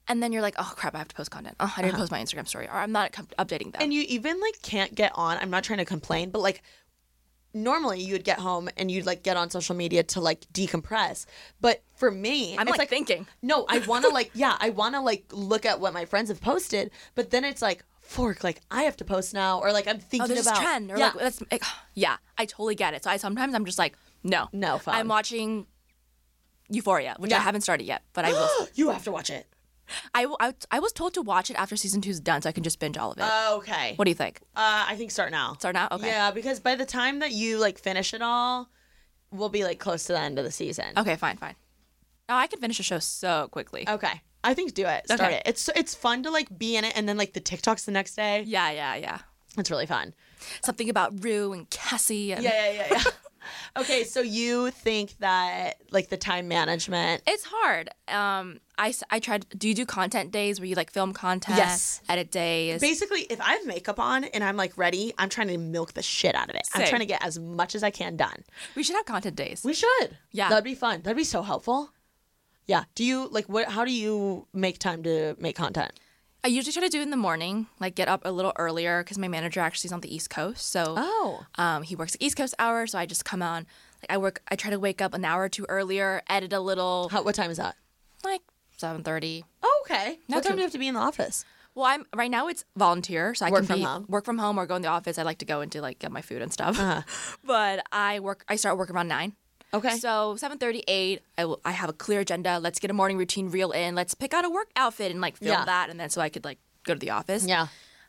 Speaker 7: And then you're like, oh crap, I have to post content. Oh, I didn't post my Instagram story, or I'm not com- updating them.
Speaker 1: And you even like can't get on. I'm not trying to complain, but like normally you would get home and you'd like get on social media to like decompress. But for me,
Speaker 7: I'm
Speaker 1: it's
Speaker 7: like, thinking.
Speaker 1: No, I want to like, yeah, I want to like look at what my friends have posted, but then it's like, fork, like I have to post now, or like I'm thinking
Speaker 7: Oh, there's
Speaker 1: about
Speaker 7: this trend, or
Speaker 1: yeah.
Speaker 7: like that's like, yeah, I totally get it. So I sometimes I'm just like, no,
Speaker 1: No, fun.
Speaker 7: I'm watching Euphoria, which I
Speaker 1: Yeah.
Speaker 7: haven't started yet, but I will.
Speaker 1: You have to watch it.
Speaker 7: I, will- I I was told to watch it after season two's done, so I can just binge all of it.
Speaker 1: Okay.
Speaker 7: What do you think?
Speaker 1: Uh, I think start now.
Speaker 7: Start now? Okay.
Speaker 1: Yeah, because by the time that you like finish it all, we'll be like close to the end of the season.
Speaker 7: Okay, fine, fine. Oh, I can finish a show so quickly.
Speaker 1: Okay. I think do it. Start
Speaker 7: Okay.
Speaker 1: it. It's it's fun to like be in it, and then like the TikToks the next day.
Speaker 7: Yeah, yeah, yeah.
Speaker 1: It's really fun.
Speaker 7: Something about Rue and Cassie. And
Speaker 1: Yeah, yeah, yeah, yeah. Okay, so you think that like the time management?
Speaker 7: It's hard. Um, I, s- I tried. Do you do content days where you like film content?
Speaker 1: Yes.
Speaker 7: Edit days.
Speaker 1: Basically, if I have makeup on and I'm like ready, I'm trying to milk the shit out of it. I'm
Speaker 7: Same.
Speaker 1: trying to get as much as I can done.
Speaker 7: We should have content days.
Speaker 1: We should.
Speaker 7: Yeah.
Speaker 1: That'd be fun. That'd be so helpful. Yeah. Do you like what? How do you make time to make content?
Speaker 7: I usually try to do it in the morning, like get up a little earlier because my manager actually is on the East Coast. So
Speaker 1: Oh.
Speaker 7: um, he works East Coast hours, so I just come on. Like I work, I try to wake up an hour or two earlier, edit a little,
Speaker 1: How, what time is that?
Speaker 7: like seven thirty.
Speaker 1: Oh, okay.
Speaker 7: Not
Speaker 1: what time
Speaker 7: too-
Speaker 1: do you have to be in the office?
Speaker 7: Well, I'm right now it's volunteer, so I
Speaker 1: Work
Speaker 7: can
Speaker 1: from
Speaker 7: be,
Speaker 1: home.
Speaker 7: work from home or go in the office. I like to go into like get my food and stuff.
Speaker 1: Uh-huh.
Speaker 7: But I work, I start work around nine.
Speaker 1: Okay.
Speaker 7: So seven thirty, eight, I will, I have a clear agenda. Let's get a morning routine reel in. Let's pick out a work outfit and like film
Speaker 1: Yeah.
Speaker 7: that, and then so I could like go to the office.
Speaker 1: Yeah.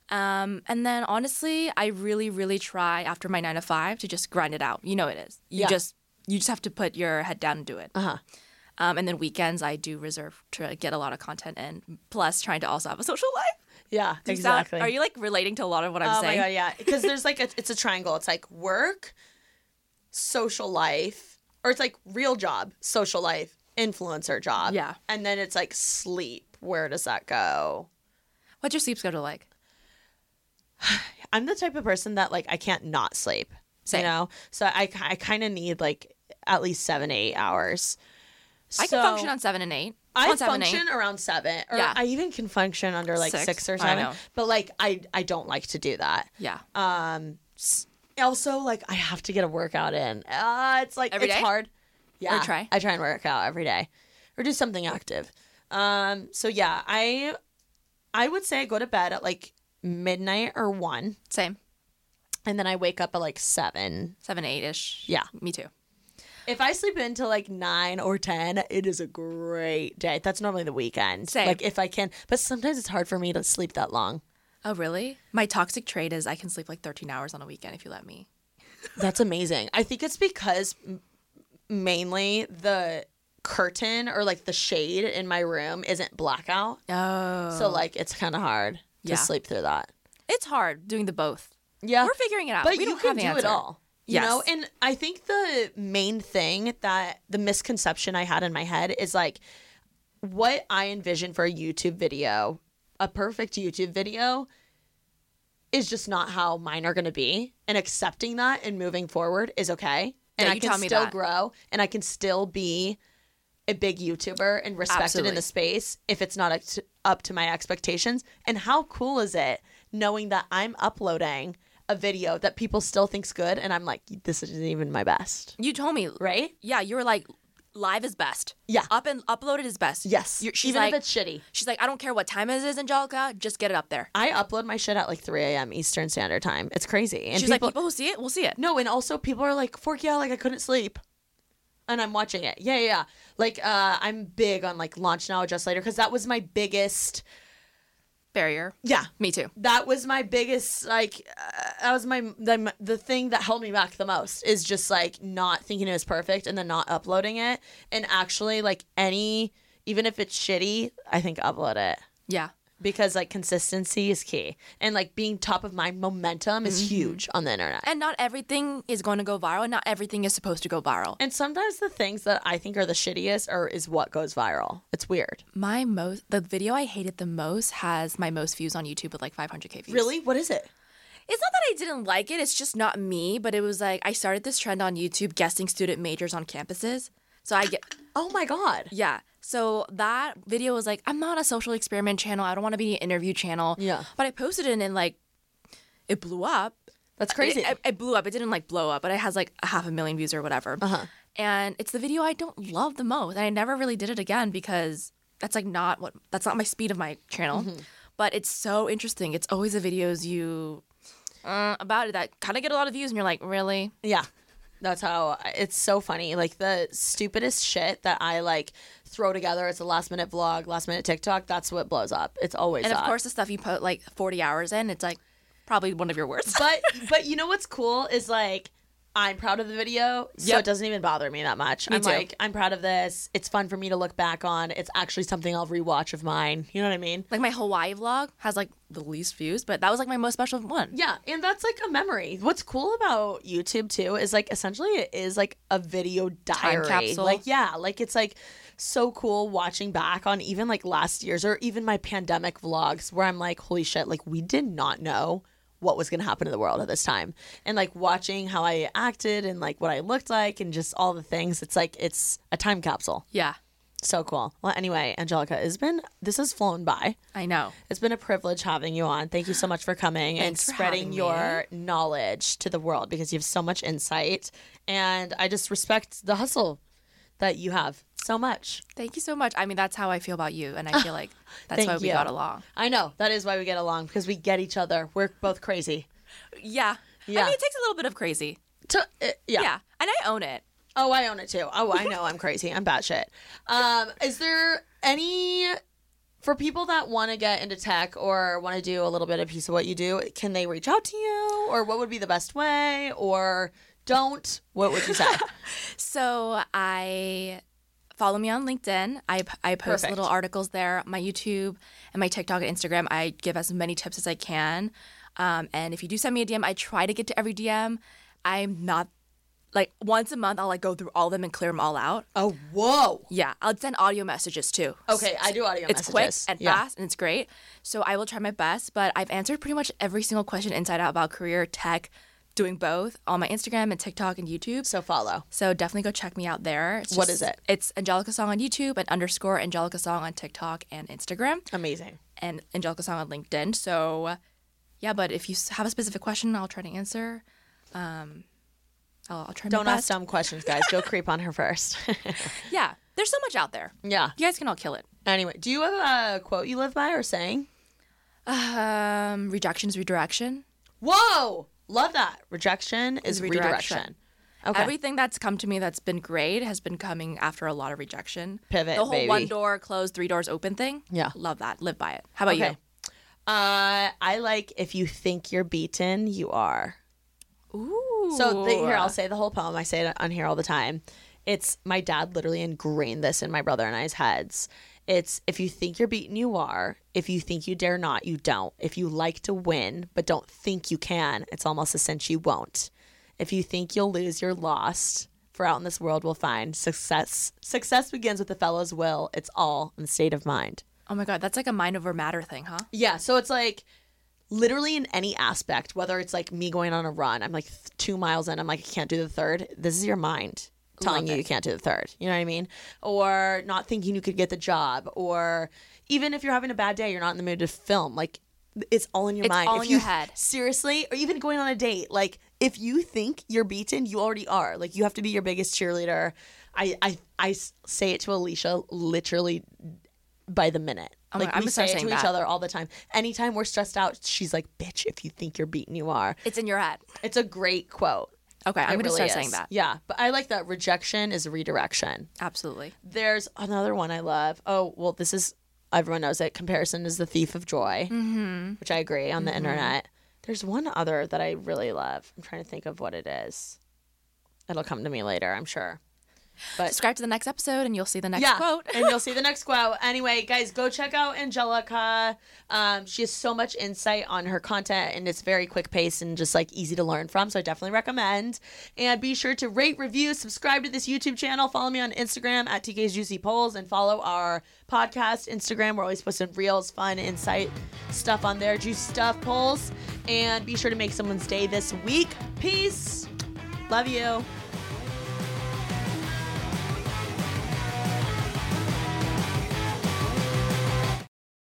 Speaker 7: Um, and then honestly, I really, really try after my nine to five to just grind it out. You know it is. You
Speaker 1: Yeah.
Speaker 7: just you just have to put your head down and do it.
Speaker 1: Uh huh.
Speaker 7: Um, and then weekends I do reserve to get a lot of content in. Plus, trying to also have a social life.
Speaker 1: Yeah.
Speaker 7: Do you sound-
Speaker 1: Exactly.
Speaker 7: are you like relating to a lot of what I'm
Speaker 1: oh
Speaker 7: saying?
Speaker 1: my god, yeah. Because there's like a, it's a triangle. It's like work, social life, or it's like real job, social life, influencer job.
Speaker 7: Yeah.
Speaker 1: And then it's like sleep. Where does that go?
Speaker 7: What's your sleep schedule like?
Speaker 1: I'm the type of person that like I can't not sleep.
Speaker 7: Same.
Speaker 1: You know, so I I kind of need like at least seven eight hours.
Speaker 7: I
Speaker 1: So-
Speaker 7: can function on seven and eight.
Speaker 1: I
Speaker 7: on seven,
Speaker 1: function
Speaker 7: eight.
Speaker 1: around seven, or
Speaker 7: Yeah.
Speaker 1: I even can function under like six,
Speaker 7: Six.
Speaker 1: or
Speaker 7: I
Speaker 1: seven.
Speaker 7: know.
Speaker 1: But like I I don't like to do that.
Speaker 7: Yeah.
Speaker 1: Um. s- Also, like I have to get a workout in. Uh, it's like
Speaker 7: Every
Speaker 1: it's
Speaker 7: day?
Speaker 1: hard. Yeah.
Speaker 7: try?
Speaker 1: I try and work out every day, or do something active. Um. So yeah, I I would say I go to bed at like midnight or one,
Speaker 7: Same.
Speaker 1: and then I wake up at like seven.
Speaker 7: Seven, eight ish.
Speaker 1: Yeah.
Speaker 7: Me too.
Speaker 1: If I sleep until like nine or ten, it is a great day. That's normally the weekend.
Speaker 7: Same.
Speaker 1: Like if I can, but sometimes it's hard for me to sleep that long.
Speaker 7: Oh, really? My toxic trait is I can sleep like thirteen hours on a weekend if you let me.
Speaker 1: That's amazing. I think it's because m- mainly the curtain or like the shade in my room isn't blackout.
Speaker 7: Oh.
Speaker 1: So like it's kind of hard to
Speaker 7: Yeah.
Speaker 1: sleep through that.
Speaker 7: It's hard doing the both.
Speaker 1: Yeah.
Speaker 7: We're figuring it out.
Speaker 1: But
Speaker 7: we
Speaker 1: you
Speaker 7: don't
Speaker 1: can
Speaker 7: have the
Speaker 1: do
Speaker 7: answer.
Speaker 1: it all. You
Speaker 7: Yes.
Speaker 1: know, and I think the main thing that the misconception I had in my head is like what I envision for a YouTube video, a perfect YouTube video is just not how mine are going to be. And accepting that and moving forward is okay. And
Speaker 7: Yeah,
Speaker 1: I
Speaker 7: you
Speaker 1: can
Speaker 7: taught me
Speaker 1: still
Speaker 7: that.
Speaker 1: grow and I can still be a big YouTuber and respected
Speaker 7: Absolutely.
Speaker 1: in the space if it's not up to, up to my expectations. And how cool is it knowing that I'm uploading a video that people still think's good and I'm like, this isn't even my best,
Speaker 7: You told me,
Speaker 1: right?
Speaker 7: Yeah, you were like, live is best.
Speaker 1: Yeah.
Speaker 7: Up and uploaded is best.
Speaker 1: Yes.
Speaker 7: You're, she's
Speaker 1: even
Speaker 7: like,
Speaker 1: if it's shitty.
Speaker 7: she's like, I don't care what time it is, Angelica, just get it up there.
Speaker 1: I upload my shit at like three a.m. Eastern Standard Time. It's crazy. And
Speaker 7: She's like, people who see it, will see it.
Speaker 1: No, and also people are like, fork yeah, like I couldn't sleep. And I'm watching it. Yeah, yeah, yeah. Like, uh, I'm big on like launch now, adjust later, because that was my biggest,
Speaker 7: Barrier.
Speaker 1: yeah.
Speaker 7: Me too.
Speaker 1: That was my biggest, like, uh, that was my, the, the thing that held me back the most is just like not thinking it was perfect and then not uploading it. And actually, like, any, even if it's shitty, I think upload it.
Speaker 7: Yeah.
Speaker 1: Because like consistency is key. And like being top of mind momentum is huge on the internet.
Speaker 7: And not everything is going to go viral, and not everything is supposed to go viral.
Speaker 1: And sometimes the things that I think are the shittiest are is what goes viral. It's weird.
Speaker 7: My most, the video I hated the most has my most views on YouTube with like five hundred K views.
Speaker 1: Really? What is it?
Speaker 7: It's not that I didn't like it. It's just not me. But it was like I started this trend on YouTube guessing student majors on campuses. So I get,
Speaker 1: Oh my God.
Speaker 7: yeah. So that video was like, I'm not a social experiment channel. I don't want to be an interview channel.
Speaker 1: Yeah.
Speaker 7: But I posted it and like, it blew up.
Speaker 1: That's crazy.
Speaker 7: It, it, it blew up. It didn't like blow up, but it has like a half a million views or whatever.
Speaker 1: Uh-huh.
Speaker 7: And it's the video I don't love the most. And I never really did it again because that's like not what, that's not my speed of my channel.
Speaker 1: Mm-hmm.
Speaker 7: But it's so interesting. It's always the videos you, uh, about it that kind of get a lot of views and you're like, really?
Speaker 1: Yeah. That's how it's so funny. Like the stupidest shit that I like throw together as a last minute vlog, last minute TikTok, that's what blows up. It's always
Speaker 7: And of
Speaker 1: that.
Speaker 7: course the stuff you put like forty hours in, it's like probably one of your worst.
Speaker 1: But but you know what's cool is like I'm proud of the video, so
Speaker 7: Yep.
Speaker 1: it doesn't even bother me that much.
Speaker 7: Me
Speaker 1: I'm
Speaker 7: too.
Speaker 1: like, I'm proud of this. It's fun for me to look back on. It's actually something I'll rewatch of mine. You know what I mean?
Speaker 7: Like my Hawaii vlog has like the least views, but that was like my most special one.
Speaker 1: Yeah, and that's like a memory. What's cool about YouTube too is like essentially it is like a video diary.
Speaker 7: capsule.
Speaker 1: Like yeah, like it's like so cool watching back on even like last year's or even my pandemic vlogs where I'm like, holy shit, like we did not know what was going to happen to the world at this time. And like watching how I acted and like what I looked like and just all the things, it's like it's a time capsule.
Speaker 7: Yeah,
Speaker 1: So cool. Well, anyway, Angelica, it's been this has flown by.
Speaker 7: I know.
Speaker 1: It's been a privilege having you on. Thank you so much for coming and
Speaker 7: Thanks for
Speaker 1: spreading
Speaker 7: having
Speaker 1: your knowledge to the world because you have so much insight. And I just respect the hustle that you have so much.
Speaker 7: Thank you so much. I mean, that's how I feel about you, and I feel like that's
Speaker 1: Thank
Speaker 7: why we
Speaker 1: you.
Speaker 7: got along.
Speaker 1: I know. That is why we get along because we get each other. We're both crazy.
Speaker 7: Yeah.
Speaker 1: Yeah.
Speaker 7: I mean, it takes a little bit of crazy.
Speaker 1: To, uh, yeah.
Speaker 7: Yeah. And I own it.
Speaker 1: Oh, I own it too. Oh, I know I'm crazy. I'm batshit. Um, is there any for people that want to get into tech or want to do a little bit of piece of what you do? Can they reach out to you, or what would be the best way, or don't? What would you say?
Speaker 7: So I follow me on LinkedIn. I, I post
Speaker 1: Perfect.
Speaker 7: little articles there. My YouTube and my TikTok and Instagram, I give as many tips as I can. Um, and if you do send me a D M, I try to get to every D M. I'm not like once a month. I'll like go through all of them and clear them all out.
Speaker 1: Oh, whoa.
Speaker 7: Yeah, I'll send audio messages too.
Speaker 1: Okay, I do audio
Speaker 7: It's
Speaker 1: messages.
Speaker 7: quick and
Speaker 1: Yeah.
Speaker 7: fast and it's great. So I will try my best, but I've answered pretty much every single question inside out about career, tech, doing both on my Instagram and TikTok and YouTube.
Speaker 1: So follow.
Speaker 7: So definitely go check me out there. It's
Speaker 1: What
Speaker 7: just-
Speaker 1: is it?
Speaker 7: It's Angelica Song on YouTube and underscore Angelica Song on TikTok and Instagram
Speaker 1: Amazing.
Speaker 7: and Angelica Song on LinkedIn. So yeah, but if you s- have a specific question, I'll try to answer. Um, I'll, I'll try my
Speaker 1: Don't ask
Speaker 7: best.
Speaker 1: dumb questions, guys. Go creep on her first.
Speaker 7: Yeah, there's so much out there.
Speaker 1: Yeah.
Speaker 7: You guys can all kill it.
Speaker 1: Anyway, do you have a quote you live by or saying?
Speaker 7: Um, rejection is redirection.
Speaker 1: Whoa! Love that. Rejection is
Speaker 7: Is
Speaker 1: redirection.
Speaker 7: redirection.
Speaker 1: Okay.
Speaker 7: Everything that's come to me that's been great has been coming after a lot of rejection.
Speaker 1: Pivot,
Speaker 7: The whole
Speaker 1: baby.
Speaker 7: one door closed, three doors open thing.
Speaker 1: Yeah.
Speaker 7: Love that. Live by it. How about
Speaker 1: Okay. Uh, I like if you think you're beaten, you are.
Speaker 7: you? Ooh.
Speaker 1: So the, here, I'll say the whole poem. I say it on here all the time. It's my dad literally ingrained this in my brother and I's heads. It's if you think you're beaten, you are. If you think you dare not, you don't. If you like to win but don't think you can, it's almost a cinch you won't. If you think you'll lose, you're lost. For out in this world we'll find success. Success begins with the fellow's will. It's all in the state of mind.
Speaker 7: Oh my God, that's like a mind over matter thing, huh?
Speaker 1: Yeah, so it's like literally in any aspect, whether it's like me going on a run, I'm like th- two miles in, I'm like, I can't do the third. This is your mind telling
Speaker 7: Love
Speaker 1: you
Speaker 7: it.
Speaker 1: you can't do the third. You know what I mean? Or not thinking you could get the job. Or even if you're having a bad day, you're not in the mood to film. Like, it's all in your
Speaker 7: It's
Speaker 1: mind.
Speaker 7: all
Speaker 1: if
Speaker 7: in
Speaker 1: you,
Speaker 7: your head.
Speaker 1: Seriously, or even going on a date. Like, if you think you're beaten, you already are. Like, you have to be your biggest cheerleader. I, I, I s- say it to Alicia literally by the minute.
Speaker 7: Oh my-
Speaker 1: like
Speaker 7: I'm
Speaker 1: we
Speaker 7: gonna start
Speaker 1: say it to
Speaker 7: saying
Speaker 1: each
Speaker 7: that.
Speaker 1: other all the time. Anytime we're stressed out, she's like, "Bitch, if you think you're beaten, you are."
Speaker 7: It's in your head.
Speaker 1: It's a great quote.
Speaker 7: Okay, I'm
Speaker 1: It
Speaker 7: going to
Speaker 1: really
Speaker 7: start
Speaker 1: is.
Speaker 7: saying that.
Speaker 1: Yeah, but I like that. Rejection is redirection.
Speaker 7: Absolutely.
Speaker 1: There's another one I love. Oh, well, this is everyone knows it. Comparison is the thief of joy, mm-hmm. which I agree on the internet. There's one other that I really love. I'm trying to think of what it is. It'll come to me later, I'm sure. But
Speaker 7: Subscribe to the next episode and you'll see the next
Speaker 1: yeah,
Speaker 7: quote.
Speaker 1: and you'll see the next quote. Anyway, guys, go check out Angelica. Um, she has so much insight on her content, and it's very quick paced and just like easy to learn from. So I definitely recommend. And be sure to rate, review, subscribe to this YouTube channel. Follow me on Instagram at T K's Juicy Polls, and follow our podcast Instagram. We're always posting reels, fun, insight stuff on there, juicy stuff, polls. And be sure to make someone's day this week. Peace. Love you.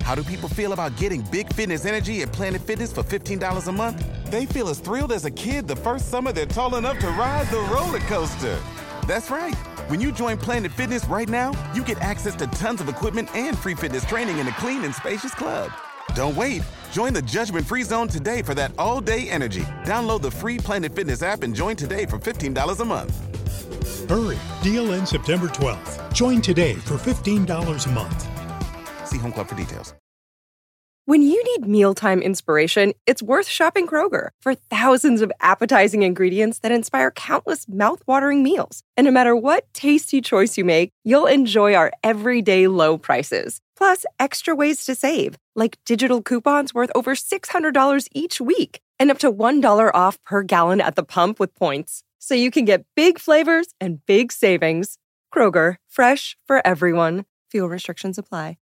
Speaker 8: How do people feel about getting big fitness energy at Planet Fitness for fifteen dollars a month? They feel as thrilled as a kid the first summer they're tall enough to ride the roller coaster. That's right. When you join Planet Fitness right now, you get access to tons of equipment and free fitness training in a clean and spacious club. Don't wait. Join the judgment-free zone today for that all-day energy. Download the free Planet Fitness app and join today for fifteen dollars a month.
Speaker 9: Hurry. Deal ends September twelfth. Join today for fifteen dollars a month.
Speaker 8: See Home Club for details.
Speaker 6: When you need mealtime inspiration, it's worth shopping Kroger for thousands of appetizing ingredients that inspire countless mouth-watering meals. And no matter what tasty choice you make, you'll enjoy our everyday low prices. Plus, extra ways to save, like digital coupons worth over six hundred dollars each week and up to one dollar off per gallon at the pump with points. So you can get big flavors and big savings. Kroger, fresh for everyone. Fuel restrictions apply.